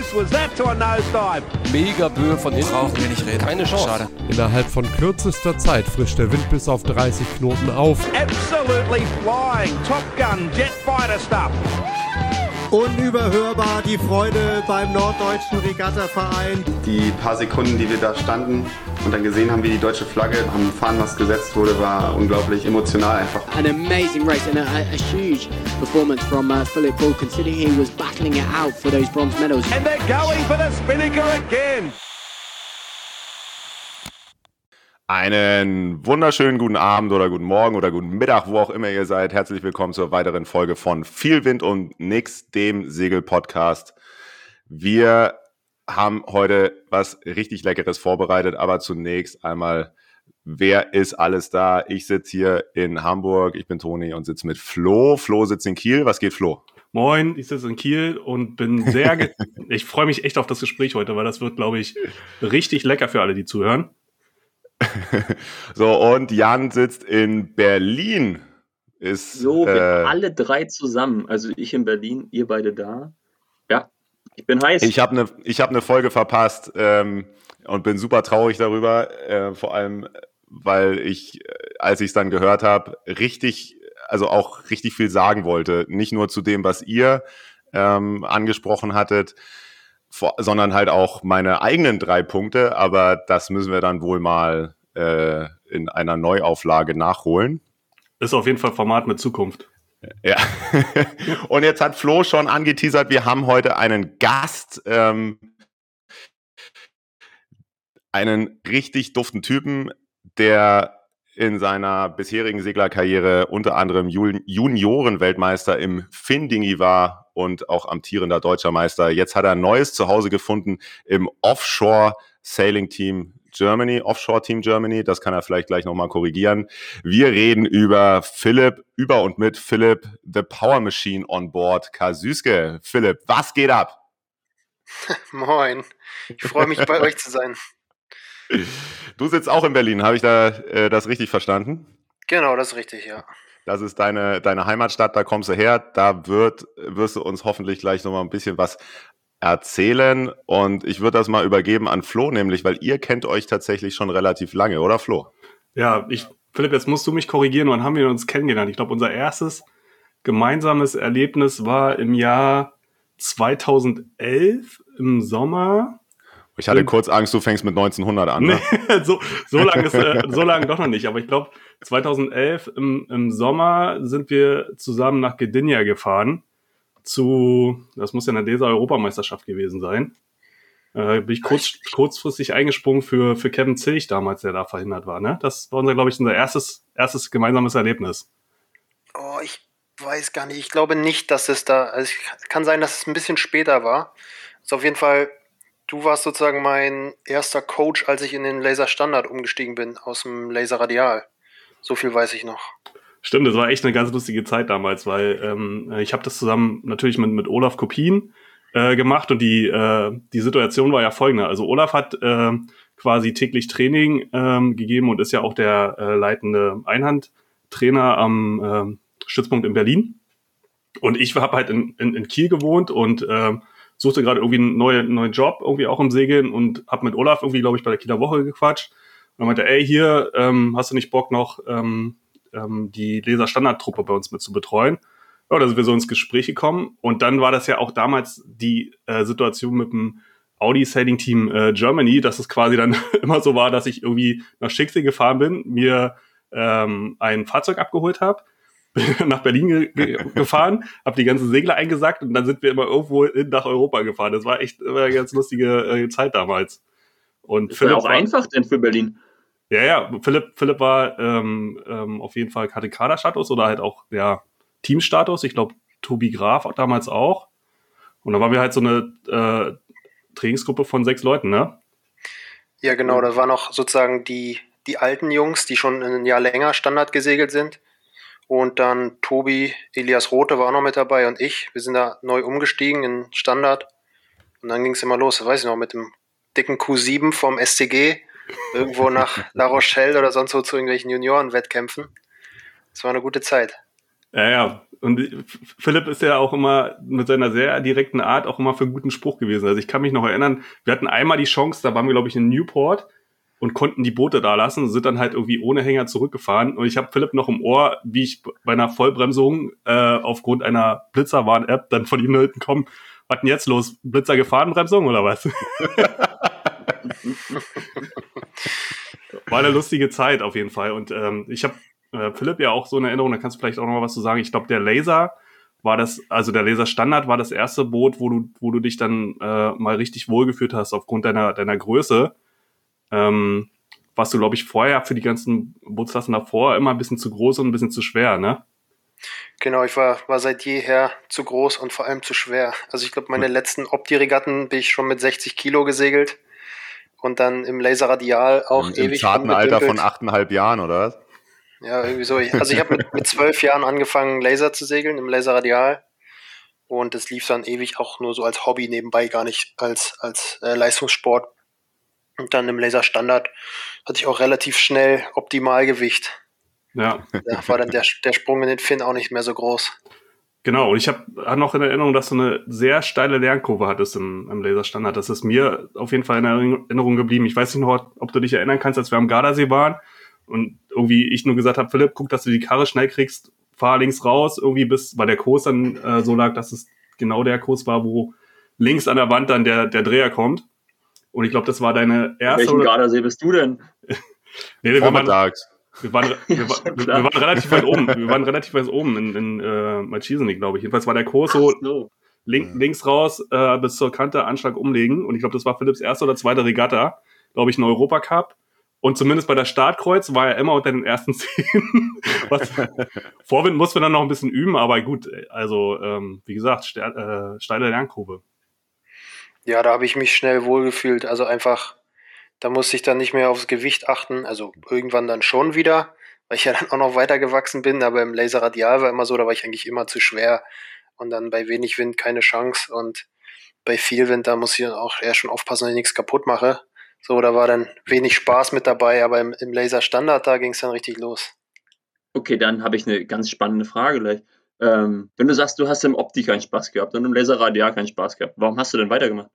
close was that to a nosedive? Mega Böe von hinten. Brauchen wir nicht reden. Keine Chance. Schade. Innerhalb von kürzester Zeit frischt der Wind bis auf 30 Knoten auf. Absolutely flying. Top Gun, jet fighter stuff. Unüberhörbar die Freude beim Norddeutschen Regattaverein. Die paar Sekunden, die wir da standen und dann gesehen haben, wie die deutsche Flagge am Fahnenmast gesetzt wurde, war unglaublich emotional einfach. An amazing race and a huge performance from Philip Bull, considering he was battling it out for those bronze medals. And they're going for the Spinnaker again. Einen wunderschönen guten Abend oder guten Morgen oder guten Mittag, wo auch immer ihr seid. Herzlich willkommen zur weiteren Folge von Viel Wind und Nix, dem Segel-Podcast. Wir haben heute was richtig Leckeres vorbereitet, aber zunächst einmal, wer ist alles da? Ich sitze hier in Hamburg, ich bin Toni und sitze mit Flo. Flo sitzt in Kiel. Was geht, Flo? Moin, ich sitze in Kiel und bin ich freue mich echt auf das Gespräch heute, weil das wird, glaube ich, richtig lecker für alle, die zuhören. So, und Jan sitzt in Berlin. Wir alle drei zusammen. Also ich in Berlin, ihr beide da. Ja, ich bin heiß. Ich hab eine Folge verpasst und bin super traurig darüber. Vor allem, weil ich, als ich es dann gehört habe, auch richtig viel sagen wollte. Nicht nur zu dem, was ihr angesprochen hattet, sondern halt auch meine eigenen 3 Punkte, aber das müssen wir dann wohl mal in einer Neuauflage nachholen. Ist auf jeden Fall Format mit Zukunft. Ja. Und jetzt hat Flo schon angeteasert, wir haben heute einen Gast, einen richtig duften Typen, der in seiner bisherigen Seglerkarriere unter anderem Juniorenweltmeister im Findingi war und auch amtierender deutscher Meister. Jetzt hat er ein neues Zuhause gefunden im Offshore Sailing Team Germany, Offshore Team Germany. Das kann er vielleicht gleich nochmal korrigieren. Wir reden über und mit Philipp, the Power Machine on board Kasüske. Philipp, was geht ab? Moin, ich freue mich bei euch zu sein. Du sitzt auch in Berlin, habe ich das richtig verstanden? Genau, das ist richtig, ja. Das ist deine Heimatstadt, da kommst du her, da wirst du uns hoffentlich gleich nochmal ein bisschen was erzählen und ich würde das mal übergeben an Flo, nämlich, weil ihr kennt euch tatsächlich schon relativ lange, oder Flo? Ja, Philipp, jetzt musst du mich korrigieren, wann haben wir uns kennengelernt? Ich glaube, unser erstes gemeinsames Erlebnis war im Jahr 2011 im Sommer. Ich hatte kurz Angst, du fängst mit 1900 an. Ne? Nee, so lange doch noch nicht. Aber ich glaube, 2011 im Sommer sind wir zusammen nach Gdynia gefahren das muss ja eine Leser-Europameisterschaft gewesen sein. Bin ich kurzfristig eingesprungen für Kevin Zilch damals, der da verhindert war. Ne? Das war glaube ich, unser erstes gemeinsames Erlebnis. Oh, ich weiß gar nicht. Ich glaube nicht, dass es da... Also kann sein, dass es ein bisschen später war. Also auf jeden Fall... Du warst sozusagen mein erster Coach, als ich in den Laser Standard umgestiegen bin, aus dem Laser Radial. So viel weiß ich noch. Stimmt, das war echt eine ganz lustige Zeit damals, weil ich habe das zusammen natürlich mit Olaf Kopien gemacht und die Situation war ja folgende. Also Olaf hat quasi täglich Training gegeben und ist ja auch der leitende Einhandtrainer am Stützpunkt in Berlin. Und ich habe halt in Kiel gewohnt und suchte gerade irgendwie einen neuen Job, irgendwie auch im Segeln und habe mit Olaf irgendwie, glaube ich, bei der Kieler Woche gequatscht. Und er meinte, hier, hast du nicht Bock noch, die Leser-Standard-Truppe bei uns mit zu betreuen? Ja, da sind wir so ins Gespräch gekommen. Und dann war das ja auch damals die Situation mit dem Audi Sailing Team Germany, dass es quasi dann immer so war, dass ich irgendwie nach Schicksal gefahren bin, mir ein Fahrzeug abgeholt habe, nach Berlin gefahren, habe die ganzen Segler eingesackt und dann sind wir immer irgendwo nach Europa gefahren. Das war echt immer eine ganz lustige Zeit damals. Und ist Philipp auch einfach denn für Berlin? Ja, Philipp war auf jeden Fall, hatte Kaderstatus oder halt auch Teamstatus. Ich glaube, Tobi Graf damals auch. Und dann waren wir halt so eine Trainingsgruppe von 6 Leuten, ne? Ja, genau. Das waren noch sozusagen die alten Jungs, die schon ein Jahr länger Standard gesegelt sind. Und dann Tobi, Elias Rothe war auch noch mit dabei und ich. Wir sind da neu umgestiegen in Standard. Und dann ging es immer los, das weiß ich noch, mit dem dicken Q7 vom SCG irgendwo nach La Rochelle oder sonst wo zu irgendwelchen Juniorenwettkämpfen. Das war eine gute Zeit. Ja. Und Philipp ist ja auch immer mit seiner sehr direkten Art auch immer für einen guten Spruch gewesen. Also ich kann mich noch erinnern, wir hatten einmal die Chance, da waren wir, glaube ich, in Newport und konnten die Boote da lassen, sind dann halt irgendwie ohne Hänger zurückgefahren. Und ich habe Philipp noch im Ohr, wie ich bei einer Vollbremsung aufgrund einer Blitzerwarn-App dann von ihm hinten komme, was denn jetzt los? Blitzer-Gefahrenbremsung oder was? War eine lustige Zeit auf jeden Fall. Und ich habe Philipp ja auch so eine Erinnerung, da kannst du vielleicht auch noch mal was zu sagen. Ich glaube, der Laser war das, also der Laser Standard war das erste Boot, wo du dich dann mal richtig wohlgefühlt hast aufgrund deiner Größe. Warst du, glaube ich, vorher für die ganzen Bootsklassen davor immer ein bisschen zu groß und ein bisschen zu schwer, ne? Genau, ich war seit jeher zu groß und vor allem zu schwer. Also ich glaube, meine letzten Opti-Regatten bin ich schon mit 60 Kilo gesegelt und dann im Laser Radial auch ewig. Im zarten Alter von 8,5 Jahren, oder was? Ja, irgendwie so. Also ich habe mit 12 Jahren angefangen, Laser zu segeln im Laser Radial. Und es lief dann ewig auch nur so als Hobby nebenbei, gar nicht als Leistungssport. Und dann im Laser Standard hatte ich auch relativ schnell Optimalgewicht. Ja. Da war dann der Sprung in den Finn auch nicht mehr so groß. Genau, und ich habe noch in Erinnerung, dass du eine sehr steile Lernkurve hattest im Laserstandard. Das ist mir auf jeden Fall in Erinnerung geblieben. Ich weiß nicht noch, ob du dich erinnern kannst, als wir am Gardasee waren und irgendwie ich nur gesagt habe, Philipp, guck, dass du die Karre schnell kriegst, fahr links raus, irgendwie weil der Kurs dann so lag, dass es genau der Kurs war, wo links an der Wand dann der Dreher kommt. Und ich glaube, das war deine erste... Welchen Gardasee bist du denn? Nee, Vormittags. Wir waren relativ weit oben. Wir waren relativ weit oben in Malchiseny, glaube ich. Jedenfalls war der Kurs so links raus bis zur Kante, Anschlag umlegen. Und ich glaube, das war Philipps erste oder zweite Regatta, glaube ich, ein Europacup. Und zumindest bei der Startkreuz war er immer unter den ersten 10. Vorwind mussten wir dann noch ein bisschen üben, aber gut, also wie gesagt, steile Lernkurve. Ja, da habe ich mich schnell wohlgefühlt. Also einfach, da musste ich dann nicht mehr aufs Gewicht achten. Also irgendwann dann schon wieder, weil ich ja dann auch noch weiter gewachsen bin. Aber im Laser Radial war immer so, da war ich eigentlich immer zu schwer. Und dann bei wenig Wind keine Chance. Und bei viel Wind, da muss ich dann auch eher schon aufpassen, dass ich nichts kaputt mache. So, da war dann wenig Spaß mit dabei. Aber im Laser Standard, da ging es dann richtig los. Okay, dann habe ich eine ganz spannende Frage gleich. Wenn du sagst, du hast im Opti keinen Spaß gehabt und im Laser Radial keinen Spaß gehabt, warum hast du denn weitergemacht?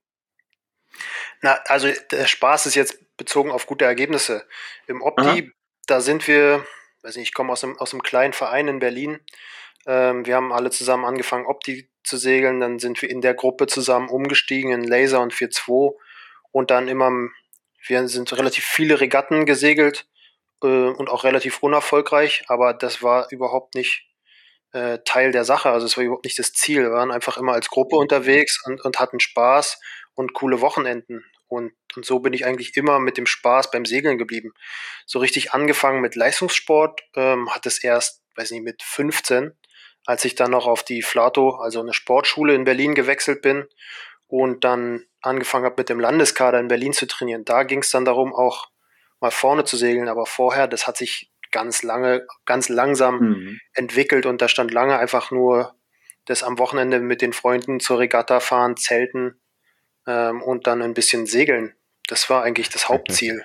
Na, also der Spaß ist jetzt bezogen auf gute Ergebnisse. Im Opti, da sind wir, weiß nicht, ich komme aus einem kleinen Verein in Berlin. Wir haben alle zusammen angefangen, Opti zu segeln. Dann sind wir in der Gruppe zusammen umgestiegen in Laser und 4.2. Und dann wir sind relativ viele Regatten gesegelt und auch relativ unerfolgreich. Aber das war überhaupt nicht Teil der Sache. Also es war überhaupt nicht das Ziel. Wir waren einfach immer als Gruppe unterwegs und hatten Spaß und coole Wochenenden. Und so bin ich eigentlich immer mit dem Spaß beim Segeln geblieben. So richtig angefangen mit Leistungssport hat es erst, weiß nicht, mit 15, als ich dann noch auf die Flato, also eine Sportschule in Berlin gewechselt bin und dann angefangen habe mit dem Landeskader in Berlin zu trainieren. Da ging es dann darum, auch mal vorne zu segeln. Aber vorher, das hat sich ganz langsam entwickelt und da stand lange einfach nur das am Wochenende mit den Freunden zur Regatta fahren, zelten und dann ein bisschen segeln. Das war eigentlich das Hauptziel.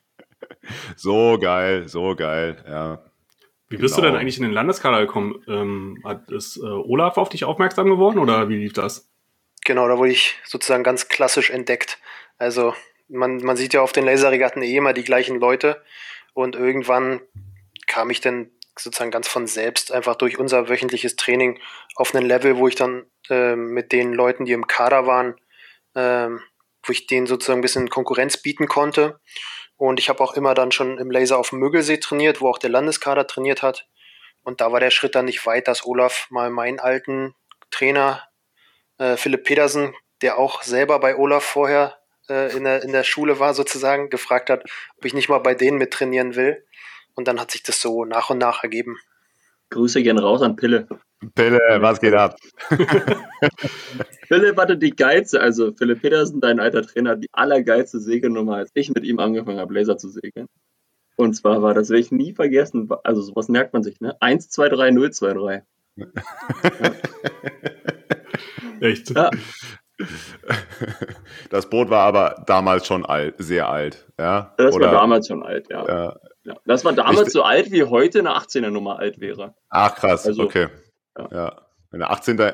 So geil, ja. Wie bist du denn eigentlich in den Landeskader gekommen? Ist Olaf auf dich aufmerksam geworden oder wie lief das? Genau, da wurde ich sozusagen ganz klassisch entdeckt. Also man sieht ja auf den Laserregatten immer die gleichen Leute und irgendwann kam ich dann sozusagen ganz von selbst einfach durch unser wöchentliches Training auf einen Level, wo ich dann mit den Leuten, die im Kader waren, wo ich denen sozusagen ein bisschen Konkurrenz bieten konnte. Und ich habe auch immer dann schon im Laser auf dem Mögelsee trainiert, wo auch der Landeskader trainiert hat. Und da war der Schritt dann nicht weit, dass Olaf mal meinen alten Trainer Philipp Pedersen, der auch selber bei Olaf vorher in der Schule war sozusagen, gefragt hat, ob ich nicht mal bei denen mit trainieren will. Und dann hat sich das so nach und nach ergeben. Grüße gern raus an Pille. Pille, was geht ab? Philipp hatte die geilste, also Philipp Pedersen, dein alter Trainer, die allergeilste Segelnummer, als ich mit ihm angefangen habe, Laser zu segeln. Und zwar war das, werde ich nie vergessen, also sowas merkt man sich, ne? 1, 2, 3, 0, 2, 3. Ja. Echt? Ja. Das Boot war aber damals schon sehr alt, ja? Das war damals schon alt, ja. Ja. Das war damals so alt, wie heute eine 18er Nummer alt wäre. Ach krass, also, okay. Ja. Eine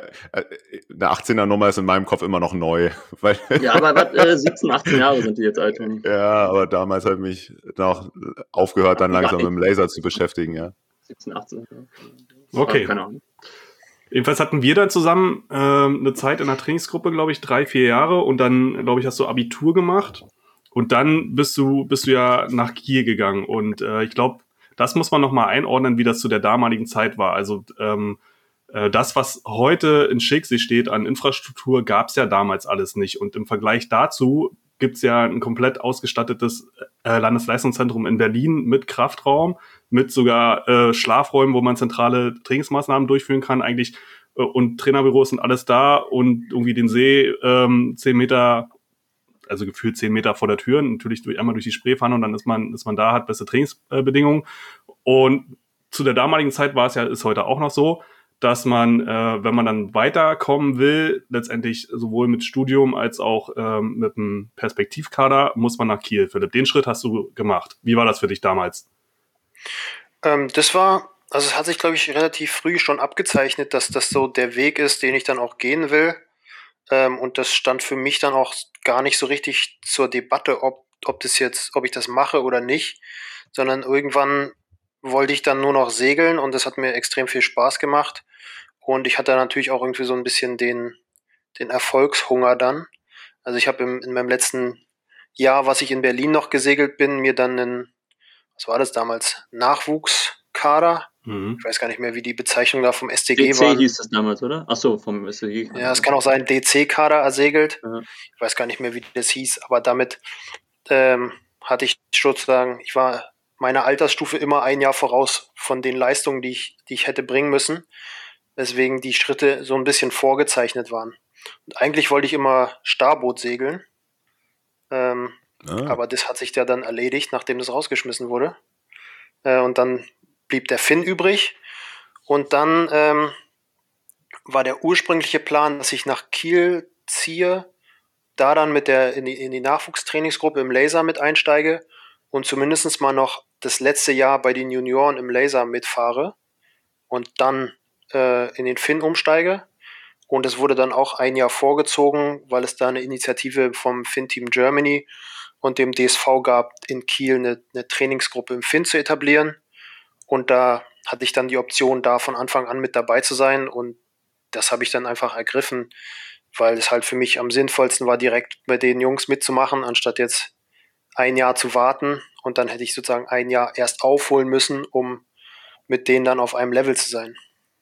18er Nummer ist in meinem Kopf immer noch neu. Weil Ja, aber 17, 18 Jahre sind die jetzt alt, Toni. ja, aber damals habe ich mich noch aufgehört, dann langsam mit dem Laser zu beschäftigen, ja. 17, 18. Okay. Keine Ahnung. Jedenfalls hatten wir dann zusammen eine Zeit in der Trainingsgruppe, glaube ich, 3-4 Jahre und dann, glaube ich, hast du Abitur gemacht und dann bist du ja nach Kiel gegangen und ich glaube, das muss man nochmal einordnen, wie das zu der damaligen Zeit war. Also das, was heute in Schicksee steht an Infrastruktur, gab es ja damals alles nicht und im Vergleich dazu gibt es ja ein komplett ausgestattetes Landesleistungszentrum in Berlin mit Kraftraum, mit sogar Schlafräumen, wo man zentrale Trainingsmaßnahmen durchführen kann eigentlich und Trainerbüros sind alles da und irgendwie den See 10 Meter, also gefühlt 10 Meter vor der Tür, natürlich einmal durch die Spree fahren und dann ist man da, hat beste Trainingsbedingungen und zu der damaligen Zeit ist heute auch noch so, dass man, wenn man dann weiterkommen will, letztendlich sowohl mit Studium als auch mit einem Perspektivkader, muss man nach Kiel. Philipp, den Schritt hast du gemacht. Wie war das für dich damals? Es hat sich, glaube ich, relativ früh schon abgezeichnet, dass das so der Weg ist, den ich dann auch gehen will. Und das stand für mich dann auch gar nicht so richtig zur Debatte, ob ich das mache oder nicht, sondern irgendwann wollte ich dann nur noch segeln und das hat mir extrem viel Spaß gemacht. Und ich hatte natürlich auch irgendwie so ein bisschen den Erfolgshunger dann. Also ich habe in meinem letzten Jahr, was ich in Berlin noch gesegelt bin, mir dann was war das damals? Nachwuchskader. Ich weiß gar nicht mehr, wie die Bezeichnung da vom STG war. DC hieß das damals, oder? Achso, vom STG. Ja, es kann auch sein, DC-Kader ersegelt. Ja. Ich weiß gar nicht mehr, wie das hieß, aber damit hatte ich sozusagen, ich war meiner Altersstufe immer ein Jahr voraus von den Leistungen, die ich hätte bringen müssen, weswegen die Schritte so ein bisschen vorgezeichnet waren. Und eigentlich wollte ich immer Starboot segeln, aber das hat sich ja dann erledigt, nachdem das rausgeschmissen wurde. Und dann blieb der Finn übrig und dann war der ursprüngliche Plan, dass ich nach Kiel ziehe, da dann in die Nachwuchstrainingsgruppe im Laser mit einsteige und zumindest mal noch das letzte Jahr bei den Junioren im Laser mitfahre und dann in den Finn umsteige. Und es wurde dann auch ein Jahr vorgezogen, weil es da eine Initiative vom Finn-Team Germany und dem DSV gab, in Kiel eine Trainingsgruppe im Finn zu etablieren. Und da hatte ich dann die Option, da von Anfang an mit dabei zu sein. Und das habe ich dann einfach ergriffen, weil es halt für mich am sinnvollsten war, direkt bei den Jungs mitzumachen, anstatt jetzt ein Jahr zu warten. Und dann hätte ich sozusagen ein Jahr erst aufholen müssen, um mit denen dann auf einem Level zu sein.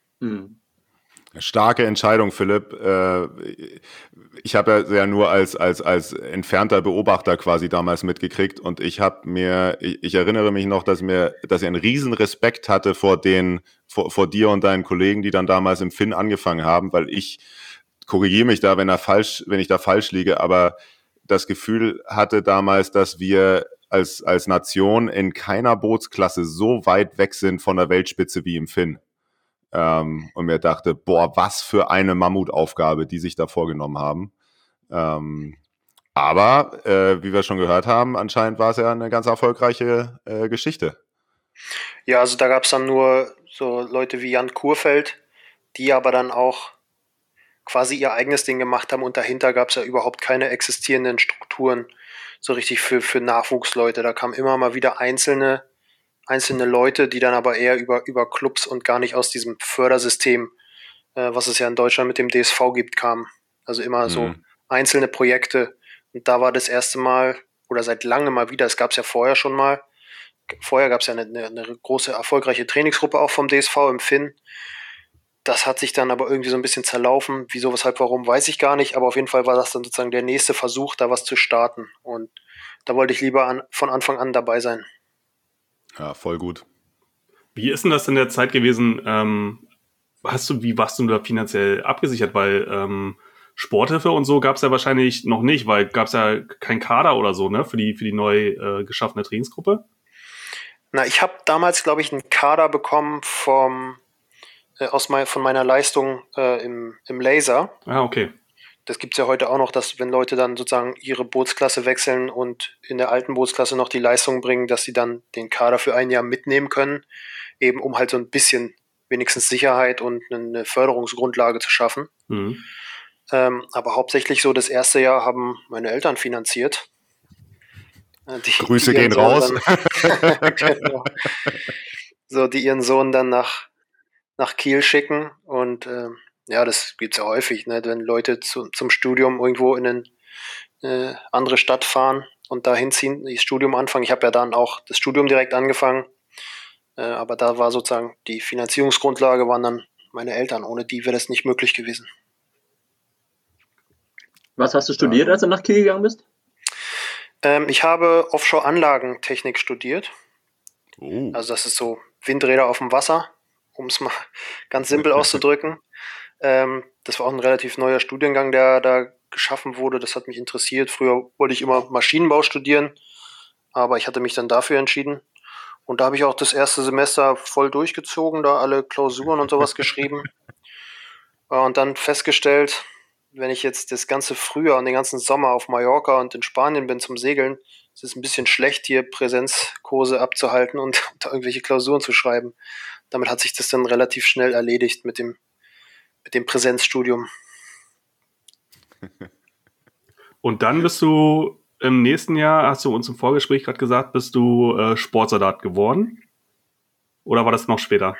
Starke Entscheidung, Philipp. Ich habe ja nur als entfernter Beobachter quasi damals mitgekriegt und ich erinnere mich noch, dass ich einen riesen Respekt hatte vor dir und deinen Kollegen, die dann damals im Finn angefangen haben, weil korrigiere mich da, wenn ich da falsch liege, aber das Gefühl hatte damals, dass wir als Nation in keiner Bootsklasse so weit weg sind von der Weltspitze wie im Finn. Und mir dachte, boah, was für eine Mammutaufgabe, die sich da vorgenommen haben. Aber wie wir schon gehört haben, anscheinend war es ja eine ganz erfolgreiche Geschichte. Ja, also da gab es dann nur so Leute wie Jan Kurfeld, die aber dann auch quasi ihr eigenes Ding gemacht haben und dahinter gab es ja überhaupt keine existierenden Strukturen so richtig für Nachwuchsleute. Da kamen immer mal wieder einzelne Leute, die dann aber eher über Clubs und gar nicht aus diesem Fördersystem, was es ja in Deutschland mit dem DSV gibt, kamen. Also immer so einzelne Projekte. Und da war das erste Mal, oder seit langem mal wieder, es gab es ja vorher schon mal, vorher gab es ja eine große, erfolgreiche Trainingsgruppe auch vom DSV im Finn. Das hat sich dann aber irgendwie so ein bisschen zerlaufen. Wieso, weshalb, warum, weiß ich gar nicht. Aber auf jeden Fall war das dann sozusagen der nächste Versuch, da was zu starten. Und da wollte ich lieber von Anfang an dabei sein. Ja, voll gut. Wie ist denn das in der Zeit gewesen? Wie warst du da finanziell abgesichert? Weil Sporthilfe und so gab es ja wahrscheinlich noch nicht, weil gab es ja keinen Kader oder so, ne, für die neu geschaffene Trainingsgruppe? Na, ich habe damals, glaube ich, einen Kader bekommen von meiner Leistung im Laser. Ah, okay. Das gibt es ja heute auch noch, dass wenn Leute dann sozusagen ihre Bootsklasse wechseln und in der alten Bootsklasse noch die Leistung bringen, dass sie dann den Kader für ein Jahr mitnehmen können, eben um halt so ein bisschen wenigstens Sicherheit und eine Förderungsgrundlage zu schaffen. Mhm. Aber hauptsächlich so das erste Jahr haben meine Eltern finanziert. Grüße gehen raus. Genau. So, die ihren Sohn dann nach Kiel schicken. Und ja, das gibt es ja häufig, ne? Wenn Leute zum Studium irgendwo in eine andere Stadt fahren und da hinziehen, das Studium anfangen. Ich habe ja dann auch das Studium direkt angefangen. Aber da war sozusagen die Finanzierungsgrundlage waren dann meine Eltern. Ohne die wäre das nicht möglich gewesen. Was hast du studiert, als du nach Kiel gegangen bist? Ich habe Offshore-Anlagentechnik studiert. Oh. Also das ist so Windräder auf dem Wasser, um es mal ganz simpel auszudrücken. Das war auch ein relativ neuer Studiengang, der da geschaffen wurde. Das hat mich interessiert. Früher wollte ich immer Maschinenbau studieren, aber ich hatte mich dann dafür entschieden. Und da habe ich auch das erste Semester voll durchgezogen, da alle Klausuren und sowas geschrieben. Und dann festgestellt, wenn ich jetzt das ganze Frühjahr und den ganzen Sommer auf Mallorca und in Spanien bin zum Segeln, ist es ein bisschen schlecht, hier Präsenzkurse abzuhalten und da irgendwelche Klausuren zu schreiben. Damit hat sich das dann relativ schnell erledigt mit dem Präsenzstudium. Und dann bist du im nächsten Jahr, hast du uns im Vorgespräch gerade gesagt, bist du Sportsoldat geworden? Oder war das noch später?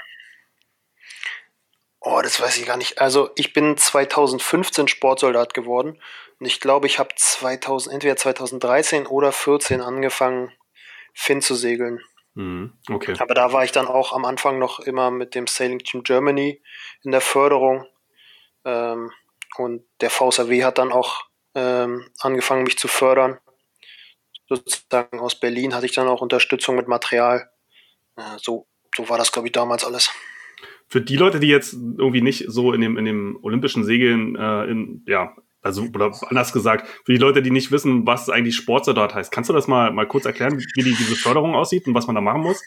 Oh, das weiß ich gar nicht. Also ich bin 2015 Sportsoldat geworden und ich glaube, ich habe entweder 2013 oder 2014 angefangen, Finn zu segeln. Okay. Aber da war ich dann auch am Anfang noch immer mit dem Sailing Team Germany in der Förderung. Und der VSAW hat dann auch angefangen, mich zu fördern. Sozusagen aus Berlin hatte ich dann auch Unterstützung mit Material. So war das, glaube ich, damals alles. Für die Leute, die jetzt irgendwie nicht so in dem olympischen Segeln, oder anders gesagt, für die Leute, die nicht wissen, was eigentlich Sportsoldat heißt, kannst du das mal kurz erklären, wie diese Förderung aussieht und was man da machen muss?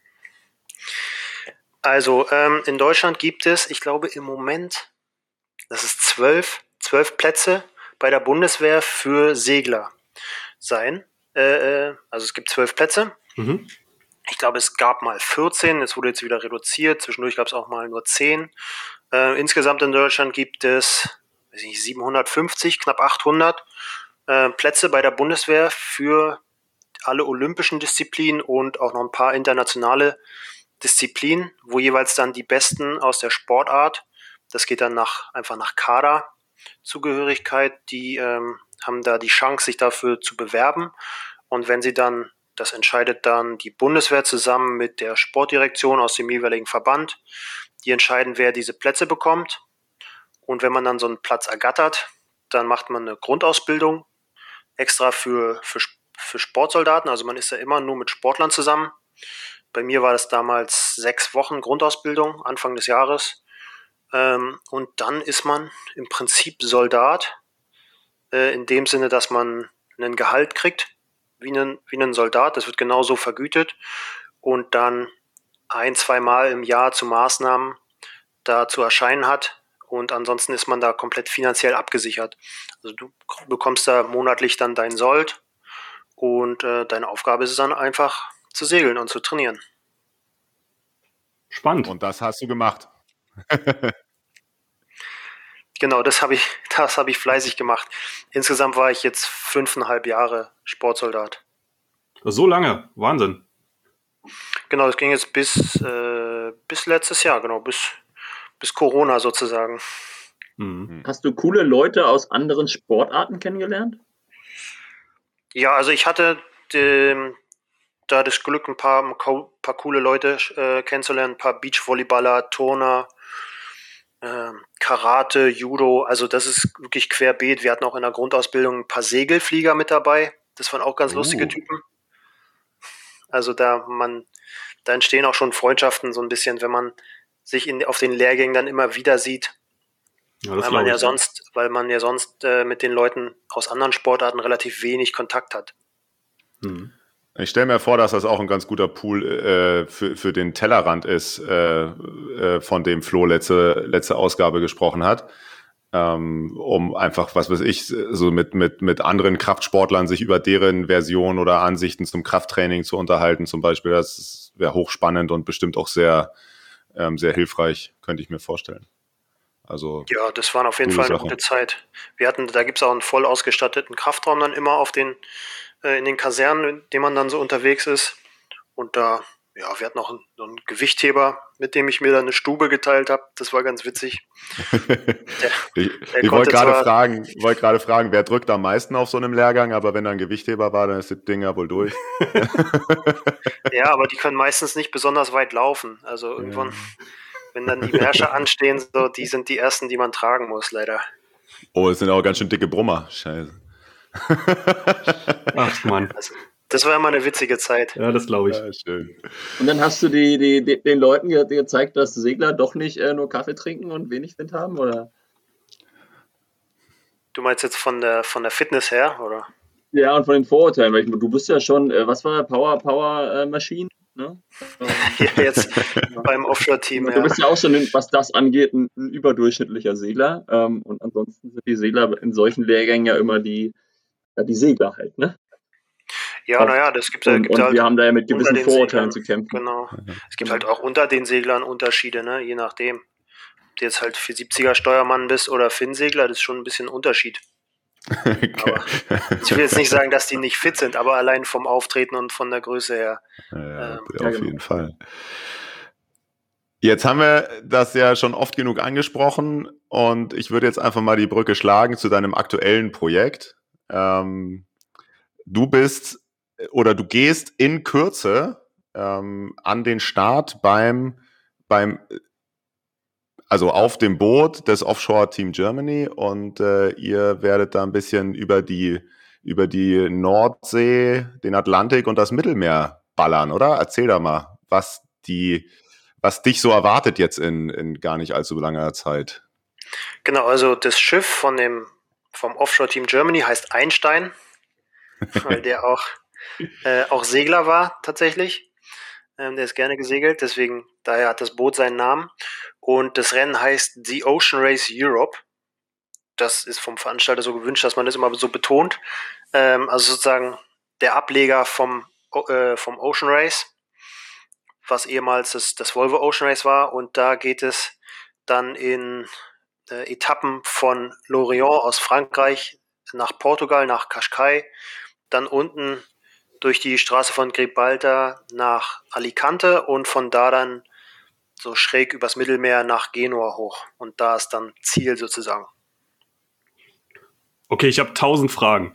Also in Deutschland gibt es, ich glaube im Moment, das ist 12 Plätze bei der Bundeswehr für Segler sein. Also es gibt 12 Plätze. Mhm. Ich glaube, es gab mal 14, es wurde jetzt wieder reduziert. Zwischendurch gab es auch mal nur 10. Insgesamt in Deutschland gibt es 750, knapp 800 Plätze bei der Bundeswehr für alle olympischen Disziplinen und auch noch ein paar internationale Disziplinen, wo jeweils dann die Besten aus der Sportart, das geht dann einfach nach Kaderzugehörigkeit, die haben da die Chance, sich dafür zu bewerben. Und wenn sie dann, das entscheidet dann die Bundeswehr zusammen mit der Sportdirektion aus dem jeweiligen Verband, die entscheiden, wer diese Plätze bekommt. Und wenn man dann so einen Platz ergattert, dann macht man eine Grundausbildung extra für Sportsoldaten. Also man ist ja immer nur mit Sportlern zusammen. Bei mir war das damals 6 Wochen Grundausbildung, Anfang des Jahres. Und dann ist man im Prinzip Soldat, in dem Sinne, dass man ein Gehalt kriegt, wie ein Soldat. Das wird genauso vergütet. Und dann 1-2 Mal im Jahr zu Maßnahmen da zu erscheinen hat. Und ansonsten ist man da komplett finanziell abgesichert. Also du bekommst da monatlich dann dein Sold. Und deine Aufgabe ist es dann einfach zu segeln und zu trainieren. Spannend. Und das hast du gemacht. Genau, das habe ich fleißig gemacht. Insgesamt war ich jetzt 5,5 Jahre Sportsoldat. So lange, Wahnsinn. Genau, das ging jetzt bis letztes Jahr, genau, bis Corona sozusagen. Mhm. Hast du coole Leute aus anderen Sportarten kennengelernt? Ja, also ich hatte da das Glück, ein paar coole Leute kennenzulernen, ein paar Beachvolleyballer, Turner, Karate, Judo, also das ist wirklich querbeet. Wir hatten auch in der Grundausbildung ein paar Segelflieger mit dabei. Das waren auch ganz lustige Typen. Also da entstehen auch schon Freundschaften so ein bisschen, wenn man sich auf den Lehrgängen dann immer wieder sieht. Ja, weil man ja sonst mit den Leuten aus anderen Sportarten relativ wenig Kontakt hat. Mhm. Ich stelle mir vor, dass das auch ein ganz guter Pool für den Tellerrand ist, von dem Flo letzte Ausgabe gesprochen hat, um einfach, was weiß ich, so mit anderen Kraftsportlern sich über deren Version oder Ansichten zum Krafttraining zu unterhalten zum Beispiel. Das wäre hochspannend und bestimmt auch sehr sehr hilfreich, könnte ich mir vorstellen. Also Ja, das waren auf jeden Fall eine gute Zeit. Da gibt es auch einen voll ausgestatteten Kraftraum dann immer in den Kasernen, in dem man dann so unterwegs ist. Und wir hatten noch einen Gewichtheber, mit dem ich mir dann eine Stube geteilt habe. Das war ganz witzig. Ich wollte gerade fragen, wer drückt am meisten auf so einem Lehrgang, aber wenn da ein Gewichtheber war, dann ist das Ding ja wohl durch. Ja, aber die können meistens nicht besonders weit laufen. Also irgendwann, wenn dann die Märsche anstehen, so, die sind die ersten, die man tragen muss, leider. Oh, es sind auch ganz schön dicke Brummer. Scheiße. Ach Mann. Also, das war immer eine witzige Zeit. Ja, das glaube ich. Ja, schön. Und dann hast du den Leuten gezeigt, dass Segler doch nicht nur Kaffee trinken und wenig Wind haben, oder? Du meinst jetzt von der Fitness her, oder? Ja, und von den Vorurteilen, weil du bist ja schon, was war Power Machine, ne? Ja, jetzt beim Offshore-Team, Du bist ja auch schon, was das angeht, ein überdurchschnittlicher Segler. Und ansonsten sind die Segler in solchen Lehrgängen ja immer die Segler halt, ne? Ja, naja, das gibt halt. Und wir haben da ja mit gewissen Vorurteilen zu kämpfen. Genau. Es gibt halt auch unter den Seglern Unterschiede, ne? Je nachdem. Ob du jetzt halt 470er Steuermann bist oder Finnsegler, das ist schon ein bisschen ein Unterschied. Okay. Aber ich will jetzt nicht sagen, dass die nicht fit sind, aber allein vom Auftreten und von der Größe her. Auf jeden Fall. Jetzt haben wir das ja schon oft genug angesprochen und ich würde jetzt einfach mal die Brücke schlagen zu deinem aktuellen Projekt. Du gehst in Kürze an den Start also auf dem Boot des Offshore Team Germany und ihr werdet da ein bisschen über die Nordsee, den Atlantik und das Mittelmeer ballern, oder? Erzähl da mal, was dich so erwartet jetzt in gar nicht allzu langer Zeit. Genau, also das Schiff vom Offshore Team Germany heißt Einstein, weil der auch Segler war tatsächlich. Der ist gerne gesegelt, daher hat das Boot seinen Namen. Und das Rennen heißt The Ocean Race Europe. Das ist vom Veranstalter so gewünscht, dass man das immer so betont. Also sozusagen der Ableger vom Ocean Race, was ehemals das Volvo Ocean Race war. Und da geht es dann in Etappen von Lorient aus Frankreich nach Portugal, nach Cascais, dann unten durch die Straße von Gibraltar nach Alicante und von da dann so schräg übers Mittelmeer nach Genua hoch. Und da ist dann Ziel sozusagen. Okay, ich habe 1000 Fragen.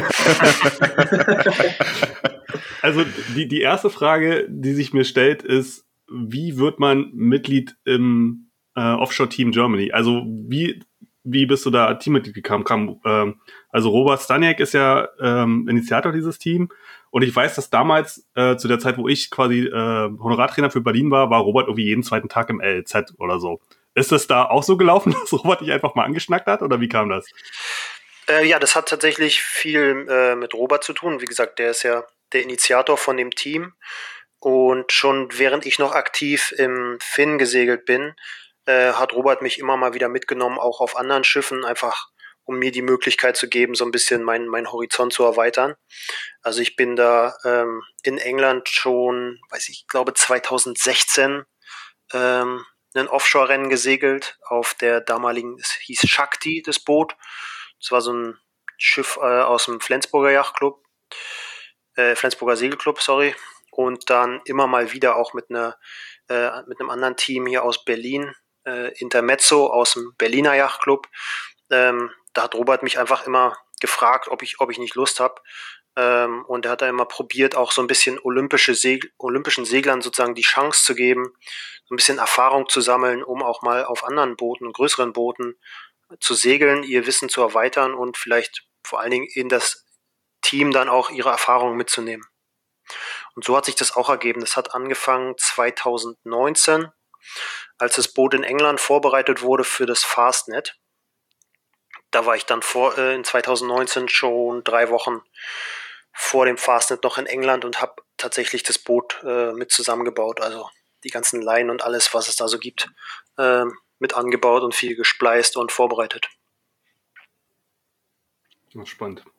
Also die erste Frage, die sich mir stellt, ist, wie wird man Mitglied im Offshore Team Germany? Also wie bist du da Teammitglied gekommen? Also Robert Staniek ist ja Initiator dieses Team. Und ich weiß, dass damals, zu der Zeit, wo ich quasi Honorartrainer für Berlin war Robert irgendwie jeden zweiten Tag im LZ oder so. Ist das da auch so gelaufen, dass Robert dich einfach mal angeschnackt hat? Oder wie kam das? Ja, das hat tatsächlich viel mit Robert zu tun. Wie gesagt, der ist ja der Initiator von dem Team. Und schon während ich noch aktiv im Finn gesegelt bin, hat Robert mich immer mal wieder mitgenommen, auch auf anderen Schiffen, einfach um mir die Möglichkeit zu geben, so ein bisschen meinen Horizont zu erweitern. Also ich bin da in England schon, ich glaube 2016 ein Offshore-Rennen gesegelt auf der damaligen, es hieß Shakti, das Boot. Das war so ein Schiff aus dem Flensburger Segelclub, sorry. Und dann immer mal wieder auch mit einem anderen Team hier aus Berlin, Intermezzo aus dem Berliner Yachtclub. Da hat Robert mich einfach immer gefragt, ob ich nicht Lust habe. Und er hat da immer probiert, auch so ein bisschen olympischen Seglern sozusagen die Chance zu geben, so ein bisschen Erfahrung zu sammeln, um auch mal auf anderen Booten, größeren Booten zu segeln, ihr Wissen zu erweitern und vielleicht vor allen Dingen in das Team dann auch ihre Erfahrungen mitzunehmen. Und so hat sich das auch ergeben. Das hat angefangen 2019, als das Boot in England vorbereitet wurde für das Fastnet. Da war ich dann in 2019 schon 3 Wochen vor dem Fastnet noch in England und habe tatsächlich das Boot mit zusammengebaut. Also die ganzen Leinen und alles, was es da so gibt, mit angebaut und viel gespleist und vorbereitet. Ja, spannend.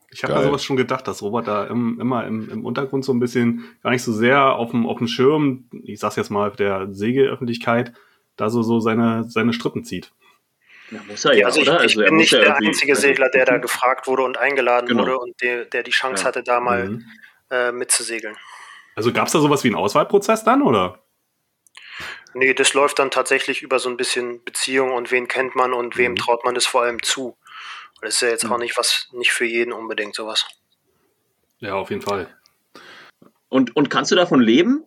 Ich habe mir sowas schon gedacht, dass Robert da immer im Untergrund so ein bisschen gar nicht so sehr auf dem Schirm, ich sag's jetzt mal, der Segelöffentlichkeit, da so seine Strippen zieht. Ja, muss er ja, also oder? Ich bin nicht der einzige Segler, der da gefragt wurde und eingeladen wurde und der die Chance hatte, da mal mitzusegeln. Also gab's da sowas wie einen Auswahlprozess dann, oder? Nee, das läuft dann tatsächlich über so ein bisschen Beziehung und wen kennt man und wem traut man das vor allem zu. Das ist ja jetzt auch nicht für jeden unbedingt sowas. Ja, auf jeden Fall. Und kannst du davon leben?